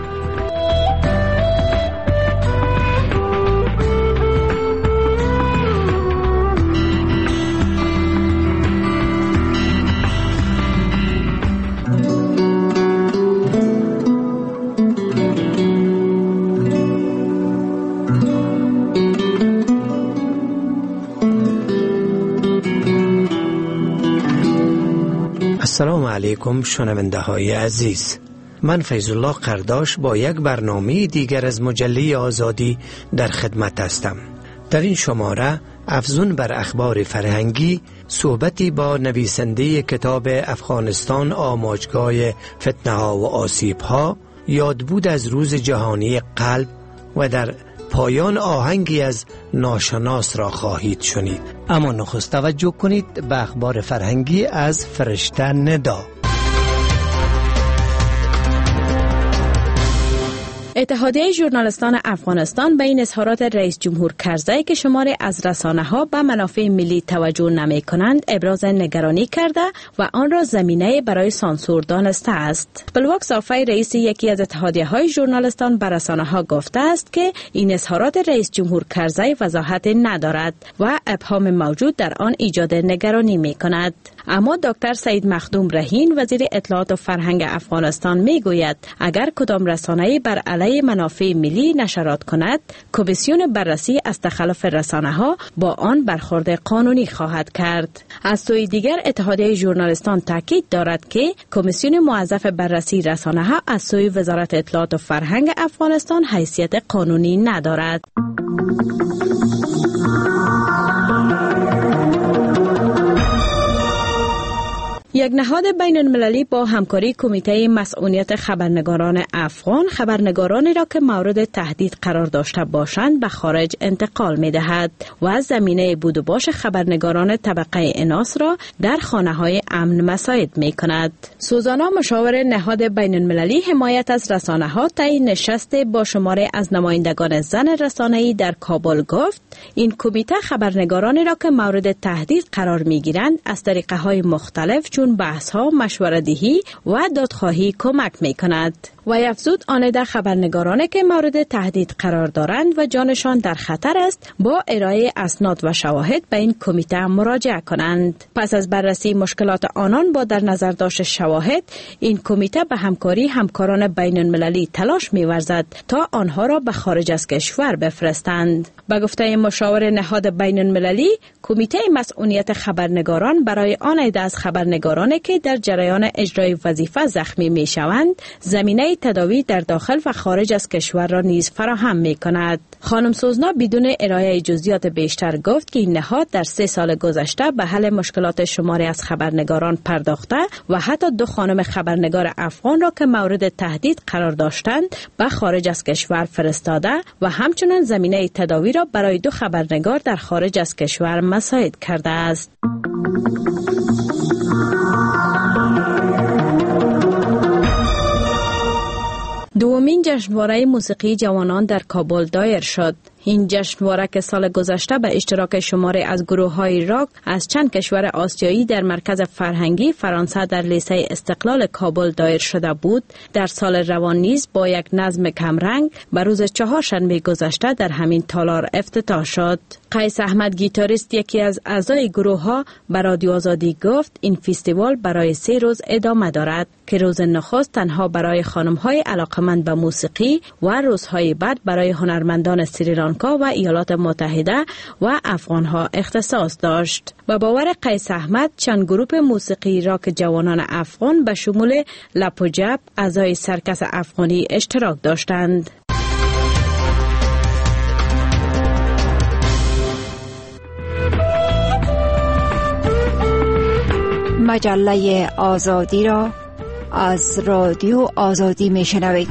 السلام علیکم شنونده های عزیز، من فیض الله قرداش با یک برنامه دیگر از مجله آزادی در خدمت هستم. در این شماره افزون بر اخبار فرهنگی صحبتی با نویسنده کتاب افغانستان آماجگاه فتنه ها و آسیب ها یادبود از روز جهانی قلب و در پایان آهنگی از ناشناس را خواهید شنید. اما نخست توجه کنید به اخبار فرهنگی از فرشته ندا. اتحادیه ژورنالیستان افغانستان به این اظهارات رئیس جمهور کرزی که شماری از رسانه‌ها به منافع ملی توجه نمی کنند ابراز نگرانی کرده و آن را زمینه برای سانسور دانسته است. بلواک صافی رئیس یکی از اتحادیه‌های ژورنالیستان به رسانه‌ها گفته است که این اظهارات رئیس جمهور کرزی وضاحت ندارد و ابهام موجود در آن ایجاد نگرانی می کند. اما دکتر سعید مخدوم رهین وزیر اطلاعات و فرهنگ افغانستان می گوید اگر کدام رسانه‌ای بر علیه مجله منافع ملی نشرات کند، کمیسیون بررسی از تخلف رسانه‌ها با آن برخورد قانونی خواهد کرد. از سوی دیگر اتحادیه ژورنالیستان تاکید دارد که کمیسیون موظف بررسی رسانه‌ها از سوی وزارت اطلاعات و فرهنگ افغانستان حیثیت قانونی ندارد. یک نهاد بین المللی با همکاری کمیته مسئولیت خبرنگاران افغان خبرنگارانی را که مورد تهدید قرار داشته باشند به خارج انتقال می دهد و زمینه بود و باش خبرنگاران طبقه اناس را در خانه های امن مساعد می کند. سوزانا مشاور نهاد بین المللی حمایت از رسانه ها طی نشست با شماره از نمایندگان زن رسانه‌ای در کابل گفت این کمیته خبرنگارانی را که مورد تهدید قرار می گیرند از طریقه های مختلف چون بحث ها، مشوره‌دهی و دادخواهی کمک می کند. و افزود آنده خبرنگارانی که مورد تهدید قرار دارند و جانشان در خطر است با ارائه اسناد و شواهد به این کمیته مراجعه کنند. پس از بررسی مشکلات آنان با در نظر داشت شواهد، این کمیته به همکاری همکاران بین المللی تلاش می‌ورزد تا آنها را به خارج از کشور بفرستند. به گفته مشاور نهاد بین المللی، کمیته مسئولیت خبرنگاران برای آن عده از خبرنگارانی که در جریان اجرای وظیفه زخمی می‌شوند، زمینه تداوی در داخل و خارج از کشور را نیز فراهم می کند. خانم سوزنا بدون ارائه جزئیات بیشتر گفت که این نهاد در سه سال گذشته به حل مشکلات شماری از خبرنگاران پرداخته و حتی دو خانم خبرنگار افغان را که مورد تهدید قرار داشتند به خارج از کشور فرستاده و همچنین زمینه تداوی را برای دو خبرنگار در خارج از کشور مساعد کرده است. دومین جشنواره موسیقی جوانان در کابل دایر شد. این جشنواره که سال گذشته به اشتراک شماری از گروه‌های راک از چند کشور آسیایی در مرکز فرهنگی فرانسه در لیسه استقلال کابل دایر شده بود، در سال روان نیز با یک نظم کمرنگ به روز چهارشنبه گذشته در همین تالار افتتاح شد. قیس احمد گیتاریست یکی از اعضای گروه‌ها به رادیو آزادی گفت این فستیوال برای سه روز ادامه دارد که روز نخست تنها برای خانم‌های علاقه‌مند به موسیقی و روزهای بعد برای هنرمندان سریلانکا و ایالات متحده و افغانها اختصاص داشت. با باور قیس احمد چند گروه موسیقی راک جوانان افغان به شمول لپوجب اعضای سرکس افغانی اشتراک داشتند. مجله آزادی را از رادیو آزادی میشنوید.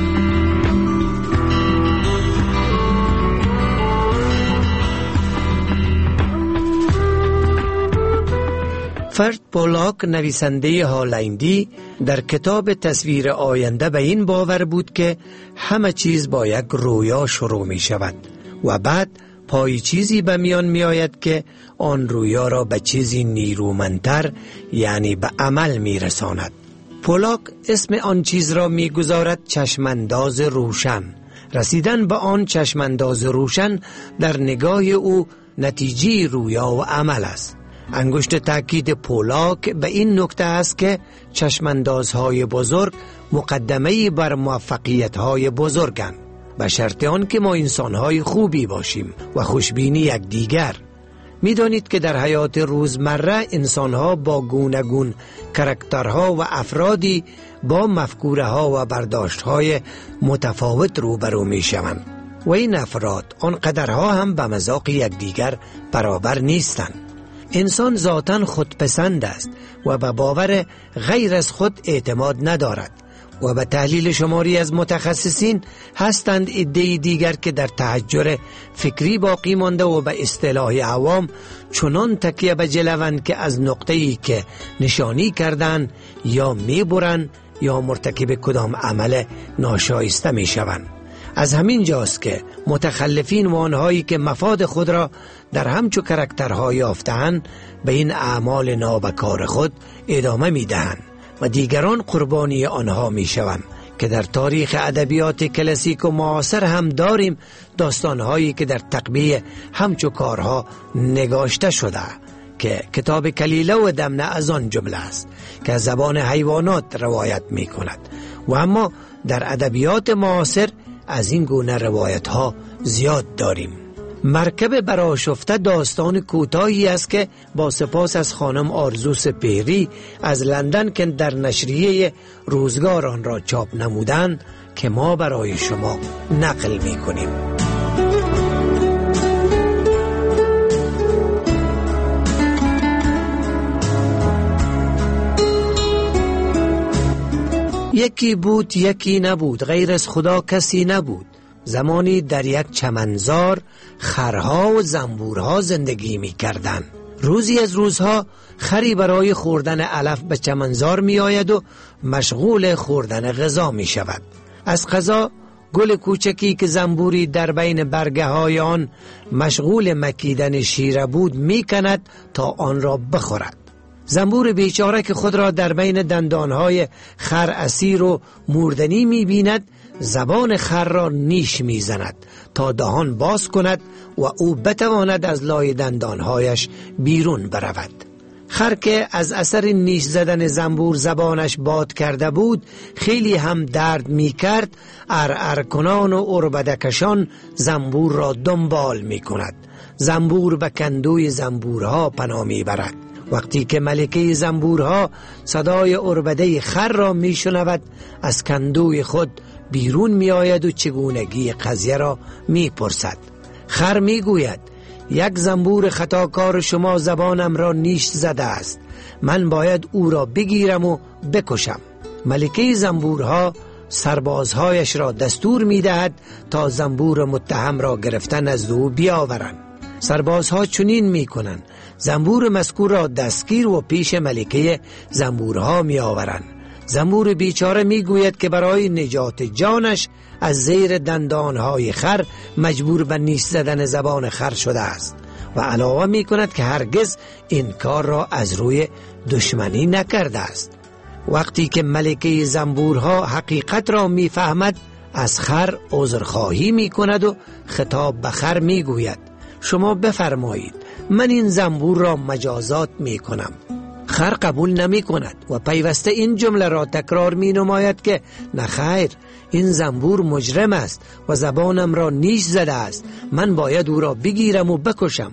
فرد پولاک نویسنده هالندی در کتاب تصویر آینده به این باور بود که همه چیز با یک رویا شروع می شود و بعد پای چیزی به میان می آید که آن رویا را به چیزی نیرومندتر یعنی به عمل می رساند. پولاک اسم آن چیز را می گذارد چشمانداز روشن. رسیدن به آن چشمانداز روشن در نگاه او نتیجه رویا و عمل است. انگشت تاکید پولاک به این نکته است که چشماندازهای بزرگ مقدمه‌ای بر موفقیت‌های بزرگند، به شرط آن که ما انسان‌های خوبی باشیم و خوشبینی یکدیگر. می‌دانید که در حیات روزمره انسان‌ها با گوناگون کاراکترها و افرادی با مفکوره‌ها و برداشت‌های متفاوت روبرو می‌شوند و این افراد آنقدرها هم به مذاق یکدیگر برابر نیستند. انسان ذاتاً خودپسند است و به باور غیر از خود اعتماد ندارد و به تحلیل شماری از متخصصین هستند عده‌ای دیگر که در تحجر فکری باقی مانده و به اصطلاح عوام چنان تکیه به جلوند که از نقطه‌ای که نشانی کردند یا میبرند یا مرتکب کدام عمل ناشایسته میشوند. از همین جاست که متخلفین و آنهایی که مفاد خود را در همچو کرکترها یافته‌اند به این اعمال نابکار خود ادامه می‌دهند و دیگران قربانی آنها می‌شوند که در تاریخ ادبیات کلاسیک و معاصر هم داریم داستان‌هایی که در تقبیح همچو کارها نگاشته شده که کتاب کلیله و دمنه از آن جمله است که از زبان حیوانات روایت می‌کند و اما در ادبیات معاصر از این گونه روایت ها زیاد داریم. مرکب برآشفته داستان کوتاهی است که با سپاس از خانم آرزو سپهری از لندن که در نشریه روزگار آن را چاپ نمودند که ما برای شما نقل می کنیم. یکی بود یکی نبود، غیر از خدا کسی نبود. زمانی در یک چمنزار خرها و زنبورها زندگی می کردن. روزی از روزها خری برای خوردن علف به چمنزار می آید و مشغول خوردن غذا می شود. از قضا گل کوچکی که زنبوری در بین برگه های آن مشغول مکیدن شیره بود می کند تا آن را بخورد. زنبور بیچاره که خود را در بین دندانهای خر اسیر و موردنی می بیند، زبان خر را نیش می زند تا دهان باز کند و او بتواند از لای دندانهایش بیرون برود. خر که از اثر نیش زدن زنبور زبانش باد کرده بود، خیلی هم درد می کرد، ارعر کنان و اربدکشان زنبور را دنبال می کند. زنبور به کندوی زنبورها پناه می برد. وقتی که ملکه زنبورها صدای اربده خر را می شنود، از کندوی خود بیرون می آید و چگونگی قضیه را می پرسد. خر می گوید یک زنبور خطاکار شما زبانم را نیش زده است، من باید او را بگیرم و بکشم. ملکه زنبورها سربازهایش را دستور می دهد تا زنبور متهم را گرفتن از او بیاورند. سربازها چنین می کنند، زنبور مذکور را دستگیر و پیش ملکه زنبورها می آورند. زنبور بیچاره می گوید که برای نجات جانش از زیر دندانهای خر مجبور به نیش زدن زبان خر شده است و علاوه می کند که هرگز این کار را از روی دشمنی نکرده است. وقتی که ملکه زنبورها حقیقت را می فهمد، از خر عذرخواهی می کند و خطاب به خر می گوید شما بفرمایید، من این زنبور را مجازات می کنم. خر قبول نمی کند و پیوسته این جمله را تکرار می نماید که نخیر، این زنبور مجرم است و زبانم را نیش زده است، من باید او را بگیرم و بکشم.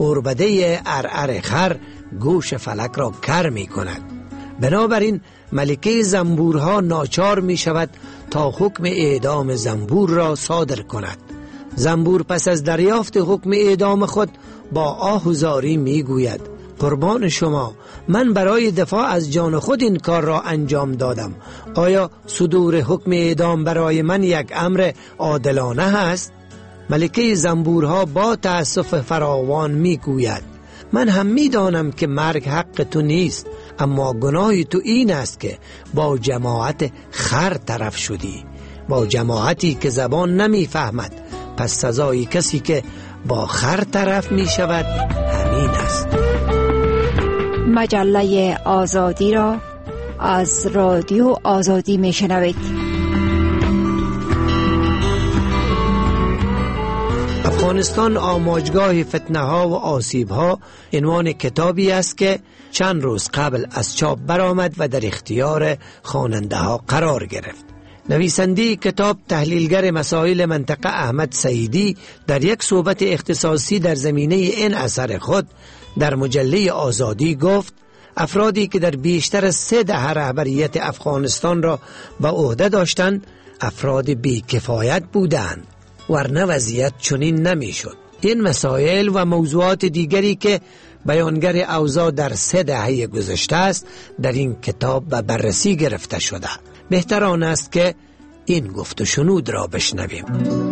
اربده ارعر خر گوش فلک را کر می کند. بنابراین ملکه زنبورها ناچار می شود تا حکم اعدام زنبور را صادر کند. زنبور پس از دریافت حکم اعدام خود با آه و زاری می گوید قربان شما، من برای دفاع از جان خود این کار را انجام دادم. آیا صدور حکم اعدام برای من یک امر عادلانه است؟ ملکه زنبورها با تأسف فراوان می گوید من هم می دانم که مرگ حق تو نیست، اما گناه تو این است که با جماعت خر طرف شدی، با جماعتی که زبان نمی فهمد. پس سزای کسی که با خر طرف می شود همین است. مجله آزادی را از رادیو آزادی می شنوید. افغانستان آماجگاه فتنه ها و آسیب ها عنوان کتابی است که چند روز قبل از چاپ برآمد و در اختیار خواننده ها قرار گرفت. نویسنده کتاب تحلیلگر مسائل منطقه احمد سعیدی در یک صحبت اختصاصی در زمینه این اثر خود در مجله آزادی گفت افرادی که در بیشتر از سه دهه رهبریت افغانستان را به عهده داشتند افراد بی‌کفایت بودند، ورنه وضعیت چنین نمیشد. این مسائل و موضوعات دیگری که بیانگر اوضاع در سه دهه گذشته است در این کتاب به بررسی گرفته شده. بهتر آن است که این گفت و شنود را بشنویم.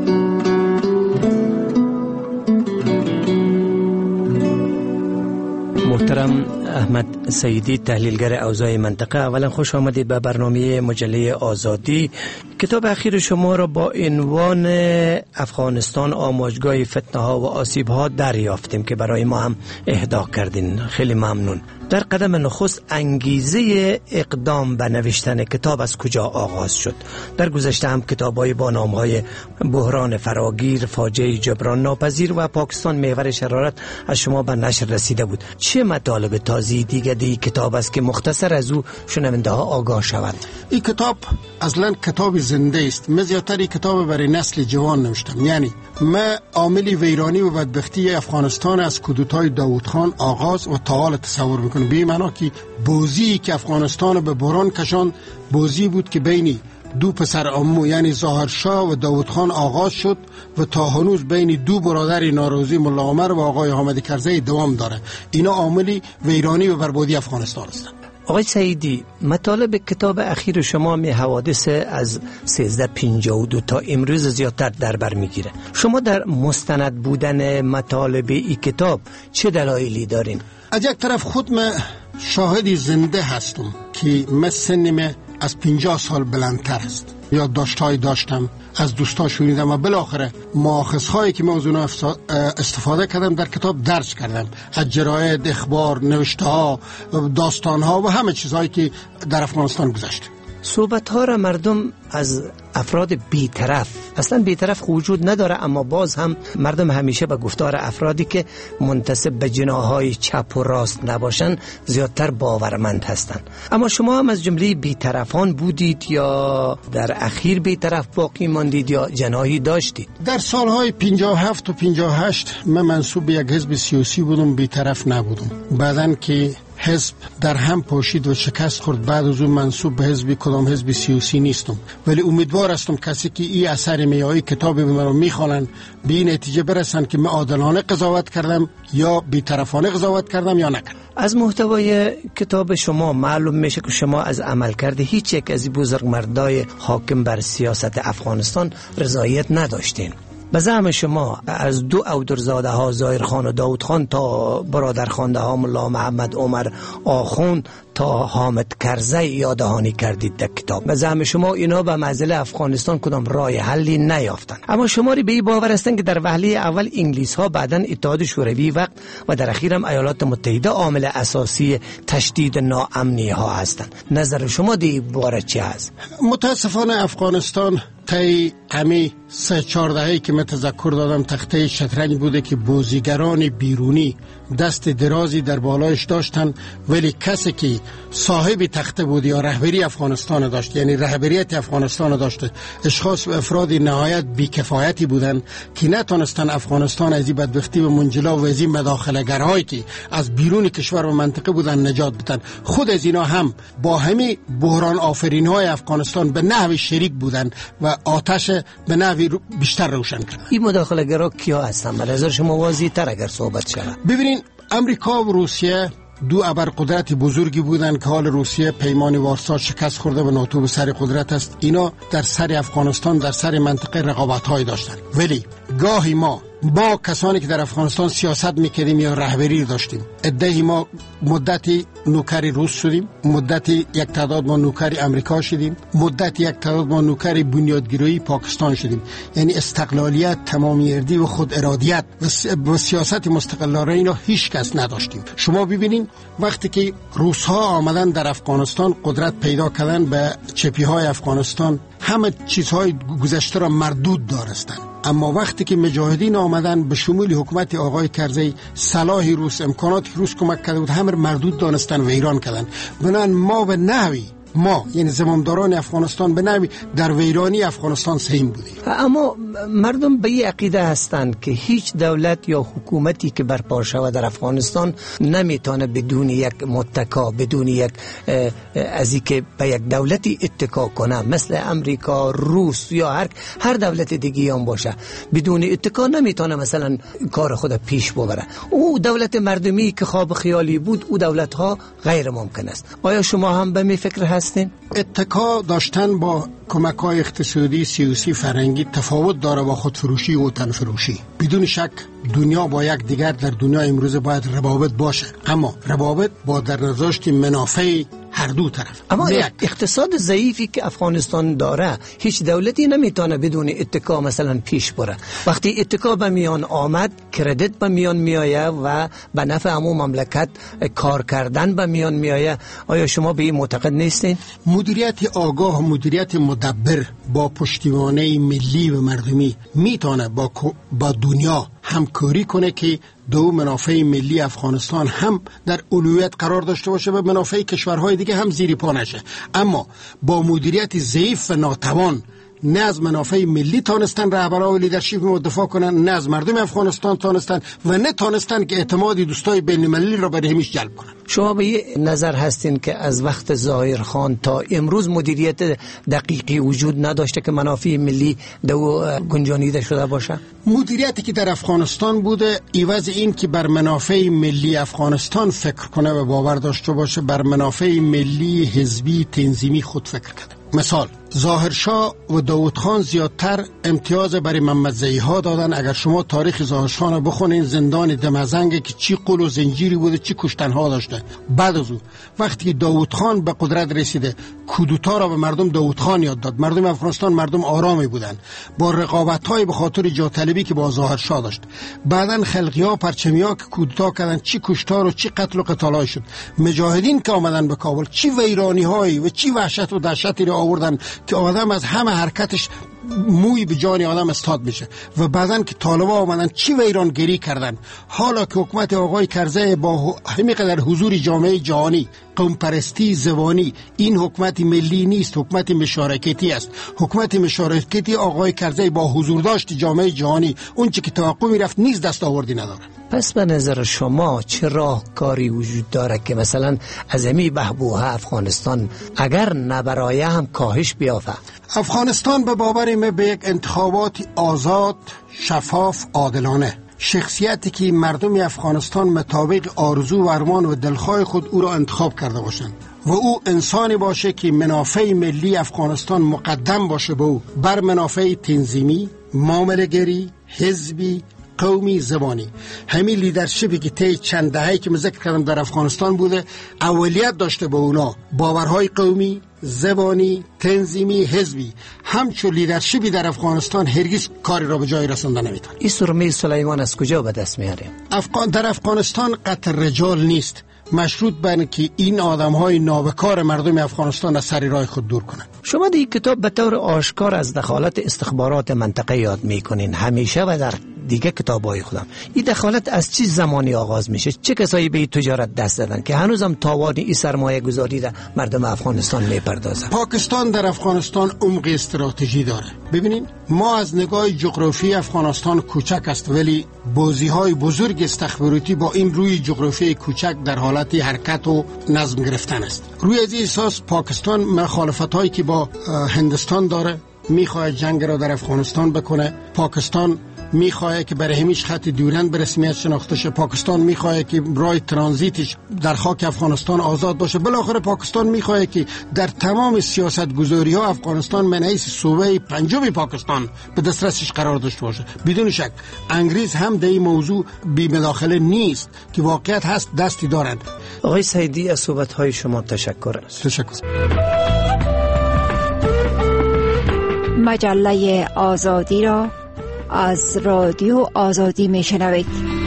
محترم احمد سعیدی، تحلیلگر اوضاع منطقه، اولا خوش آمدید به برنامه مجله آزادی. کتاب اخیر شما را با عنوان افغانستان آماجگاه فتنه ها و آسیب ها دریافتیم که برای ما هم اهدا کردین، خیلی ممنون. در قدم نخست انگیزه اقدام به نوشتن کتاب از کجا آغاز شد؟ در گذشته هم کتاب‌های با نام‌های بحران فراگیر، فاجعه جبران ناپذیر و پاکستان محور شرارت از شما به نشر رسیده بود. چه مطالب تازه دیگه دی کتاب است که مختصر از او شنونده ها آگاه شوند؟ این کتاب اصلا کتاب زنده است. من زیادتر کتاب برای نسل جوان نوشتم. یعنی من عامل ویرانی و بدبختی افغانستان از کودتای داوود خان آغاز و تا حال تصور میکنم. به معنی که بازی که افغانستان به بحران کشان بازی بود که بین دو پسر عمو یعنی ظاهرشاه و داوود خان آغاز شد و تا هنوز بین دو برادر ناروزی ملا عمر و آقای حامد کرزی دوام داره. اینا عامل ویرانی و بربادی افغانستان هستند. آقای سعیدی، مطالب کتاب اخیر شما می حوادث از سیزده پنجاه و دو تا امروز زیادتر در بر میگیره. شما در مستند بودن مطالب این کتاب چه دلایلی دارین؟ از یک طرف خود من شاهدی زنده هستم که من سنم از پنجاه سال بلندتر است. یادداشت‌های داشتم، از دوستا شنیدم و بالاخره مؤاخذهایی که من از اونها استفاده کردم در کتاب درج کردم. از جراید، اخبار، نوشته‌ها، داستان‌ها و همه چیزهایی که در افغانستان گذشت. صحبت ها را مردم از افراد بی‌طرف، اصلا بی‌طرف وجود نداره، اما باز هم مردم همیشه به گفتار افرادی که منتسب به جناح‌های چپ و راست نباشن زیادتر باورمند هستند. اما شما هم از جمله بی‌طرفان بودید یا در اخیر بی‌طرف باقی ماندید یا جناحی داشتید؟ در سالهای پنجاه و هفت و پنجاه و هشت من منسوب به یک حزب سیاسی بودم، بی‌طرف نبودم. بعدن که حزب در هم پاشید و شکست خورد، بعد از اون منسوب به حزب کدام حزب سیاسی نیستم، ولی امیدوار هستم کسی که این اثر میایی کتاب من میخوانن به این نتیجه برسن که من عادلانه قضاوت کردم یا بی‌طرفانه قضاوت کردم یا نکردم. از محتوای کتاب شما معلوم میشه که شما از عملکرد هیچ یک از بزرگمردای حاکم بر سیاست افغانستان رضایت نداشتین. به زعم شما از دو اودرزاده ها ظاهر خان و داود خان تا برادرخوانده ها ملا محمد عمر آخوند تا حامد کرزی یاددهانی کردید در کتاب. به زعم شما اینا به معضل افغانستان کدام راه حلی نیافتند. اما شماری به این باور هستند که در وهله اول انگلیس ها، بعداً اتحاد شوروی وقت و در اخیر هم ایالات متحده عامل اساسی تشدید ناامنی ها هستند. نظر شما در این باره چی است؟ متاسفانه افغانستان طی همی سه چهار دهه‌ای که من تذکر دادم تخته شطرنج بوده که بازیگران بیرونی دست درازی در بالایش داشتن، ولی کسی که صاحب تخته بود یا رهبری افغانستان داشت، یعنی رهبریت افغانستان داشته، اشخاص و افراد نهایت بی‌کفایتی بودن که نتونستن افغانستان از این بدبختی و منجلا و از این مداخله‌گرایی که از بیرون کشور و منطقه بودن نجات بدن. خود از اینا هم با همین بحران آفرین‌های افغانستان به نحوی شریک بودن و آتش به نحوی بیشتر روشن کردن. این مداخله‌گرا کیا هستن؟ به نظر شما واضح‌تر اگر صحبت شود. ببینین، امریکا و روسیه دو ابرقدرت بزرگی بودن که حال روسیه پیمان وارسا شکست خورده و ناتو به سر قدرت است. اینا در سر افغانستان، در سر منطقه رقابت‌های داشتن، ولی گاهی ما با کسانی که در افغانستان سیاست میکردیم یا رهبری داشتیم، عده‌ای ما مدتی نوکری روس شدیم، مدتی یک تعداد ما نوکری امریکا شدیم، مدتی یک تعداد ما نوکری بنیادگرایی پاکستان شدیم. یعنی استقلالیت، تمامیردی و خود ارادیت و سیاست مستقلانه اینا هیچ کس نداشتیم. شما ببینین وقتی که روس ها آمدن در افغانستان قدرت پیدا کردن، به چپی های افغانستان همه چیزهای گذشته را مردود دارستند. اما وقتی که مجاهدین آمدن به شمول حکومت آقای کرزی، صلاح روس، امکانات روس کمک کرده بود، همه مردود دانستن و ایران کردن. بنابراین ما به نحوی ما یعنی زمامداران افغانستان به نحوی در ویرانی افغانستان سهیم بودیم. اما مردم به این عقیده هستند که هیچ دولت یا حکومتی که برپا شود در افغانستان نمیتونه بدون یک متکا، بدون یک از اینکه به یک دولتی اتکا کنه، مثل امریکا، روس یا هر هر دولت دیگه هم باشه، بدون اتکا نمیتونه مثلا کار خود پیش ببره. او دولت مردمی که خواب خیالی بود، او دولت ها غیر ممکن است. آیا شما هم به می فکر هستین؟ اتکا داشتن با کمک‌های اقتصادی، سیاسی، فرهنگی تفاوت داره با خودفروشی و وطن فروشی. بدون شک دنیا با یک دیگر در دنیا امروز باید روابط باشه، اما روابط با در نظر داشت منافع هر دو طرف. اما اقتصاد ضعیفی که افغانستان داره هیچ دولتی نمیتونه بدون اتکا مثلا پیش بره. وقتی اتکا به میان آمد کردیت به میان میآید و به نفع عموم مملکت کار کردن به میان میآید. آیا شما به این معتقد نیستین؟ مدیریت آگاه، مدیریت مدبر با پشتیبانی ملی و مردمی میتونه با با دنیا همکاری کنه که دو منافع ملی افغانستان هم در اولویت قرار داشته باشه و منافع کشورهای دیگه هم زیر پا نشه. اما با مدیریت ضعیف و ناتوان نه از منافع ملی تانستن رهبران و لیدرشپ مدافع کنن، نه از مردم افغانستان تانستن و نه تانستن که اعتماد دوستای بین المللی را به همیش جلب کنن. شما به این نظر هستین که از وقت ظاهر خان تا امروز مدیریت دقیقی وجود نداشته که منافع ملی دو گنجانیده شده باشه؟ مدیریتی که در افغانستان بوده ایواز این که بر منافع ملی افغانستان فکر کنه و باور داشته باشه، بر منافع ملی حزبی تنظیمی خود فکر کرده. مثال ظاهرشاه و داوود خان زیادتر امتیاز برای محمد ضیاء ها دادن. اگر شما تاریخ ظاهرشاه رو بخونین زندان دمزنگ که چی قل و زنجیری بوده، چی کشتنها داشته. بعد از او وقتی داوود خان به قدرت رسیده کودتا را به مردم داوود خان یاد داد. مردم افغانستان مردم آرامی بودن با رقابت‌های به خاطر جا طلبی که با ظاهرشاه داشت. بعدن خلقی‌ها پرچمیا که کودتا کردن چی کشتار و چی قتل و قتالای شد. مجاهدین که آمدن به کابل چی ویرانی‌های و چی وحشت و دهشتی را آوردن که آدم از همه حرکتش موی به جان آدم استاد میشه. و بعدن که طالبا آمدن چی ویرانگری کردن. حالا که حکومت آقای کرزی با همین قدر حضور جامعه جهانی، قوم پرستی زبانی، این حکومت ملی نیست، حکومت مشارکتی است. حکومت مشارکتی آقای کرزی با حضور داشت جامعه جهانی اون چه که توقع میرفت نیست دست آوردی نداره. پس به نظر شما چه راهکاری وجود داره که مثلا از همی بهبوه افغانستان اگر نبرای هم کاهش بیافه؟ افغانستان به باور من به یک انتخابات آزاد، شفاف، عادلانه، شخصیتی که مردم افغانستان مطابق آرزو و ارمان و دلخواه خود او را انتخاب کرده باشند و او انسانی باشه که منافع ملی افغانستان مقدم باشه به او بر منافع تنظیمی، معامله‌گری، حزبی، قومی، زبانی. همین لیدرشپی که طی چند دهه‌ای که من ذکر کردم در افغانستان بوده اولیت داشته به اونا باورهای قومی، زبانی، تنظیمی، حزبی. همچون لیدرشپی در افغانستان هرگز کاری را به جای رساندن نمیتونه. این سرمه سلیمان از کجا به دست میاره؟ افغان در افغانستان قطع رجال نیست، مشروط بر که این آدم‌های نابکار مردم افغانستان از سر راه خود دور کنند. شما در این کتاب به طور آشکار از دخالت استخبارات منطقه یاد میکنین، همیشه و در دیگه کتاب‌های خودم. این دخالت از چه زمانی آغاز میشه؟ چه کسایی به این تجارت دست دادن که هنوزم تاوانی این سرمایه گذاری را مردم افغانستان میپردازن؟ پاکستان در افغانستان عمق استراتژی داره. ببینین ما از نگاه جغرافی افغانستان کوچک است ولی بازی‌های بزرگ استخباراتی با این روی جغرافی کوچک در حالت حرکت و نظم گرفتن است. روی از این اساس پاکستان مخالفت‌هایی که با هندوستان داره میخواد جنگ را در افغانستان بکنه. پاکستان میخواد که برای همیش خط دیورند به رسمیت شناخته شه. پاکستان میخواد که راه ترانزیتش در خاک افغانستان آزاد باشه. بالاخره پاکستان میخواد که در تمام سیاست گذاری ها افغانستان من حیث صوبه پنجم پاکستان به دسترسش قرار داشته باشه. بدون شک انگریز هم در این موضوع بی مداخله نیست که واقعیت هست دستی دارند. آقای سعیدی از صحبت های شما تشکر است. تشکر. مجله آزادی را از رادیو آزادی میشنوید.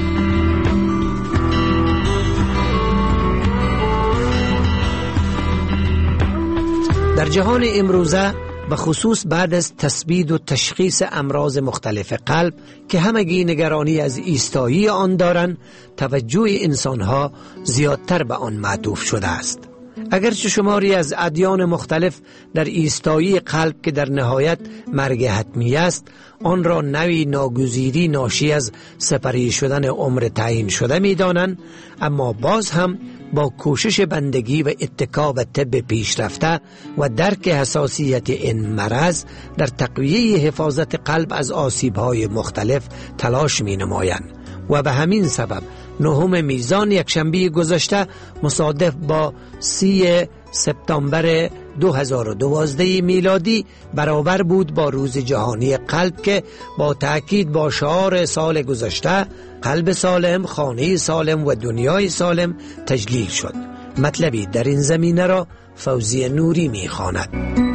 در جهان امروزه به خصوص بعد از تثبیت و تشخیص امراض مختلف قلب که همگی نگرانی از ایستایی آن دارند، توجه انسانها زیادتر به آن معطوف شده است. اگرچه شماری از ادیان مختلف در ایستایی قلب که در نهایت مرگ حتمی است آن را نوعی ناگزیری ناشی از سپری شدن عمر تعیین شده می دانند، اما باز هم با کوشش بندگی و اتکا به طب پیشرفته و درک حساسیت این مرض در تقویه حفاظت قلب از آسیب‌های مختلف تلاش می نمایند و به همین سبب نهم میزان یکشنبه گذشته مصادف با سی سپتامبر دو هزار و دوازده میلادی برابر بود با روز جهانی قلب که با تأکید با شعار سال گذشته قلب سالم، خانه سالم و دنیای سالم تجلیل شد. مطلبی در این زمینه را فوزی نوری می خواند.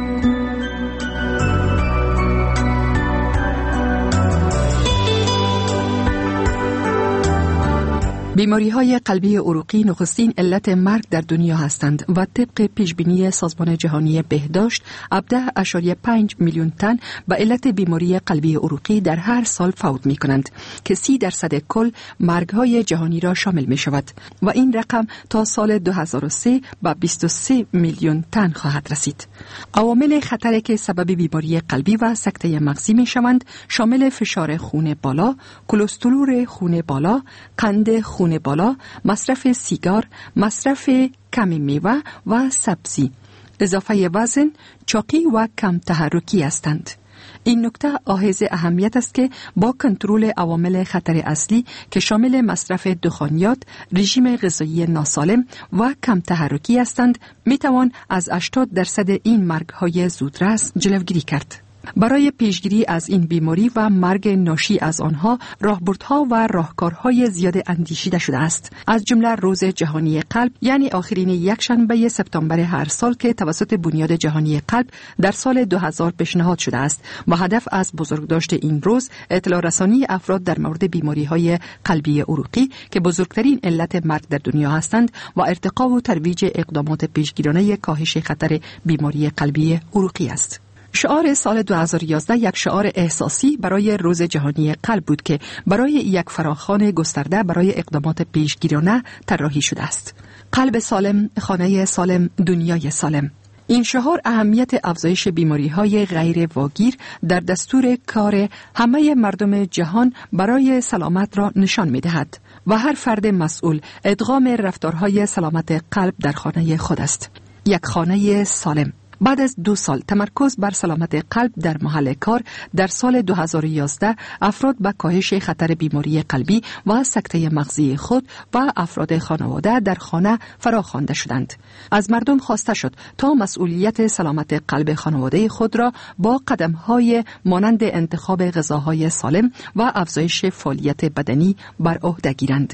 بیماری های قلبی عروقی نخستین علت مرگ در دنیا هستند و طبق پیشبینی سازمان جهانی بهداشت هفده ممیز پنج میلیون تن به علت بیماری قلبی عروقی در هر سال فوت می کنند که سی درصد کل مرگ های جهانی را شامل می شود و این رقم تا سال دو هزار و سه به بیست و سه میلیون تن خواهد رسید. عوامل خطری که سبب بیماری قلبی و سکته مغزی می شوند شامل فشار خون بالا، کلسترول خون بالا، قند خون بالا، مصرف سیگار، مصرف کم میوه و سبزی، اضافه وزن، چاقی و کم تحرکی هستند. این نکته حائز اهمیت است که با کنترل عوامل خطر اصلی که شامل مصرف دخانیات، رژیم غذایی ناسالم و کم تحرکی هستند، می توان از هشتاد درصد این مرگ‌های زودرس جلوگیری کرد. برای پیشگیری از این بیماری و مرگ ناشی از آنها راهبردها و راهکارهای زیاد اندیشیده شده است. از جمله روز جهانی قلب، یعنی آخرین یکشنبه سپتامبر هر سال که توسط بنیاد جهانی قلب در سال دو هزار پیشنهاد شده است و هدف از بزرگداشت این روز اطلاع رسانی افراد در مورد بیماری‌های قلبی عروقی که بزرگترین علت مرگ در دنیا هستند و ارتقا و ترویج اقدامات پیشگیرانه کاهش خطر بیماری قلبی عروقی است. شعار سال دو هزار و یازده یک شعار احساسی برای روز جهانی قلب بود که برای یک فراخوان گسترده برای اقدامات پیشگیرانه طراحی شده است. قلب سالم، خانه سالم، دنیای سالم. این شعار اهمیت افزایش بیماری‌های غیر واگیر در دستور کار همه مردم جهان برای سلامت را نشان می‌دهد و هر فرد مسئول ادغام رفتارهای سلامت قلب در خانه خود است. یک خانه سالم. بعد از دو سال تمرکز بر سلامت قلب در محل کار، در سال دو هزار و یازده افراد به کاهش خطر بیماری قلبی و سکته مغزی خود و افراد خانواده در خانه فراخوانده شدند. از مردم خواسته شد تا مسئولیت سلامت قلب خانواده خود را با قدم‌های مانند انتخاب غذاهای سالم و افزایش فعالیت بدنی بر عهده گیرند.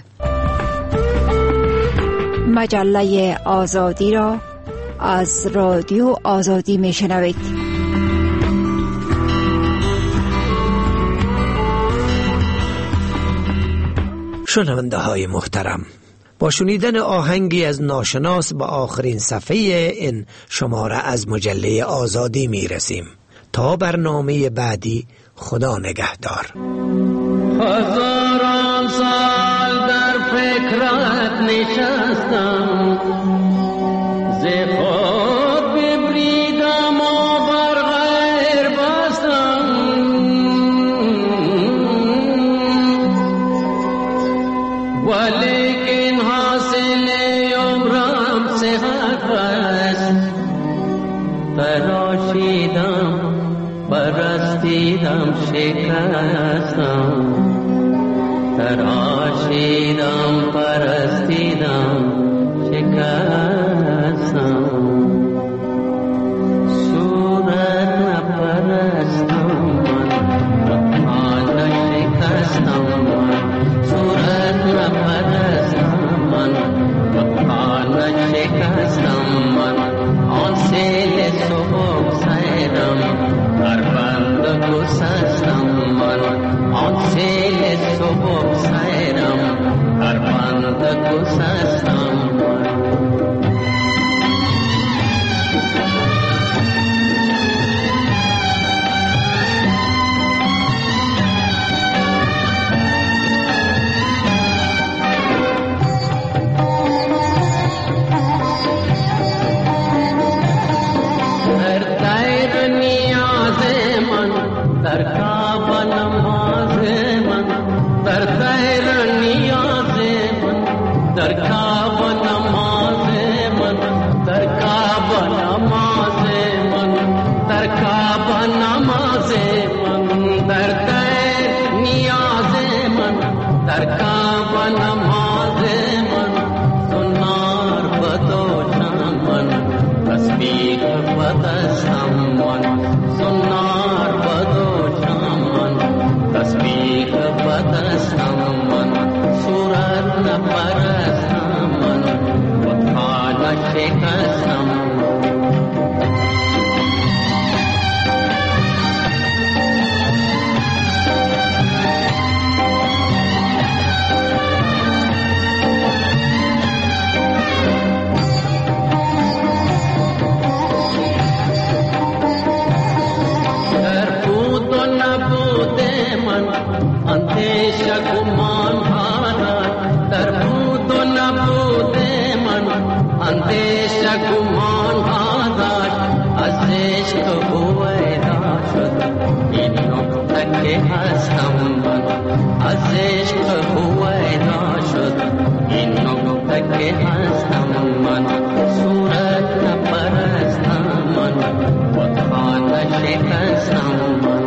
مجله آزادی را از رادیو آزادی میشنوید. شنونده های محترم، با شنیدن آهنگی از ناشناس با آخرین صفحه این شماره از مجله آزادی می رسیم. تا برنامه بعدی، خدا نگهدار. هزاران سال در فکرت نشستم، ز خود ببریدم و بر غیر بستم، ولیکن حاصل عمرم صحت است. تراشیدم پرستیدم شکستم، تراشیدم پرستیدم شکستم. صورت نپرستم من، آن نشکستم من. صورت نپرستم من، آن نشکستم من. آن سیل صبح سیرم بر بند گسستم من. آن سیل صبح سیرم بر بند گسستم من. در کعب نماز من، در خیر نیاز من، در کعب نماز من، در کعب نماز من، در کعب نماز من، در خیر نیاز من، در کعب نماز من. سنار بدوشم من، تسبیح بدستم من. سنار تسبیح بدستم من. صورت نپرستم من، وطن شکستم اندیشه گمان هارد در بود و نبود من اندیشه گمان هارد از عشق هویدا شد این نقطه که هستم من از عشق هویدا شد این نقطه که هستم من صورت نپرستم من بتخانه شکستم من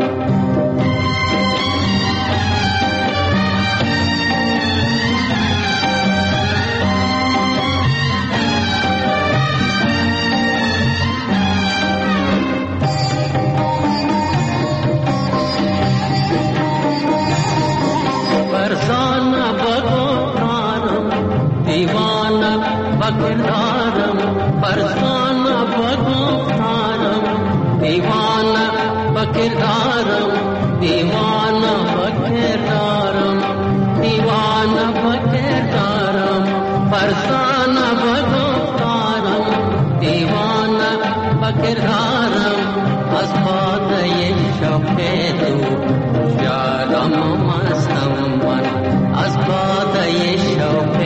دیوانه بکردارم فرزانه بگفتارم دیوانه بکردارم دیوانه بکردارم دیوانه بکردارم فرزانه بگفتارم دیوانه بکردارم از باده شوق تو یادم مستم من از باده شوق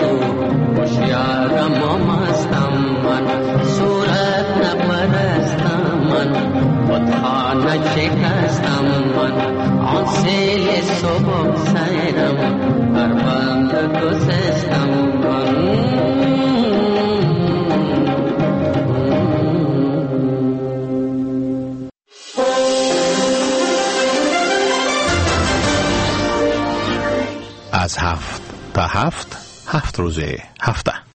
یارم مستم من صورت نپرستم من بتخانه شکستم من آن سیل صبح سیرم بر بند گسستم من از هفت تا هفت هفت روزه هفته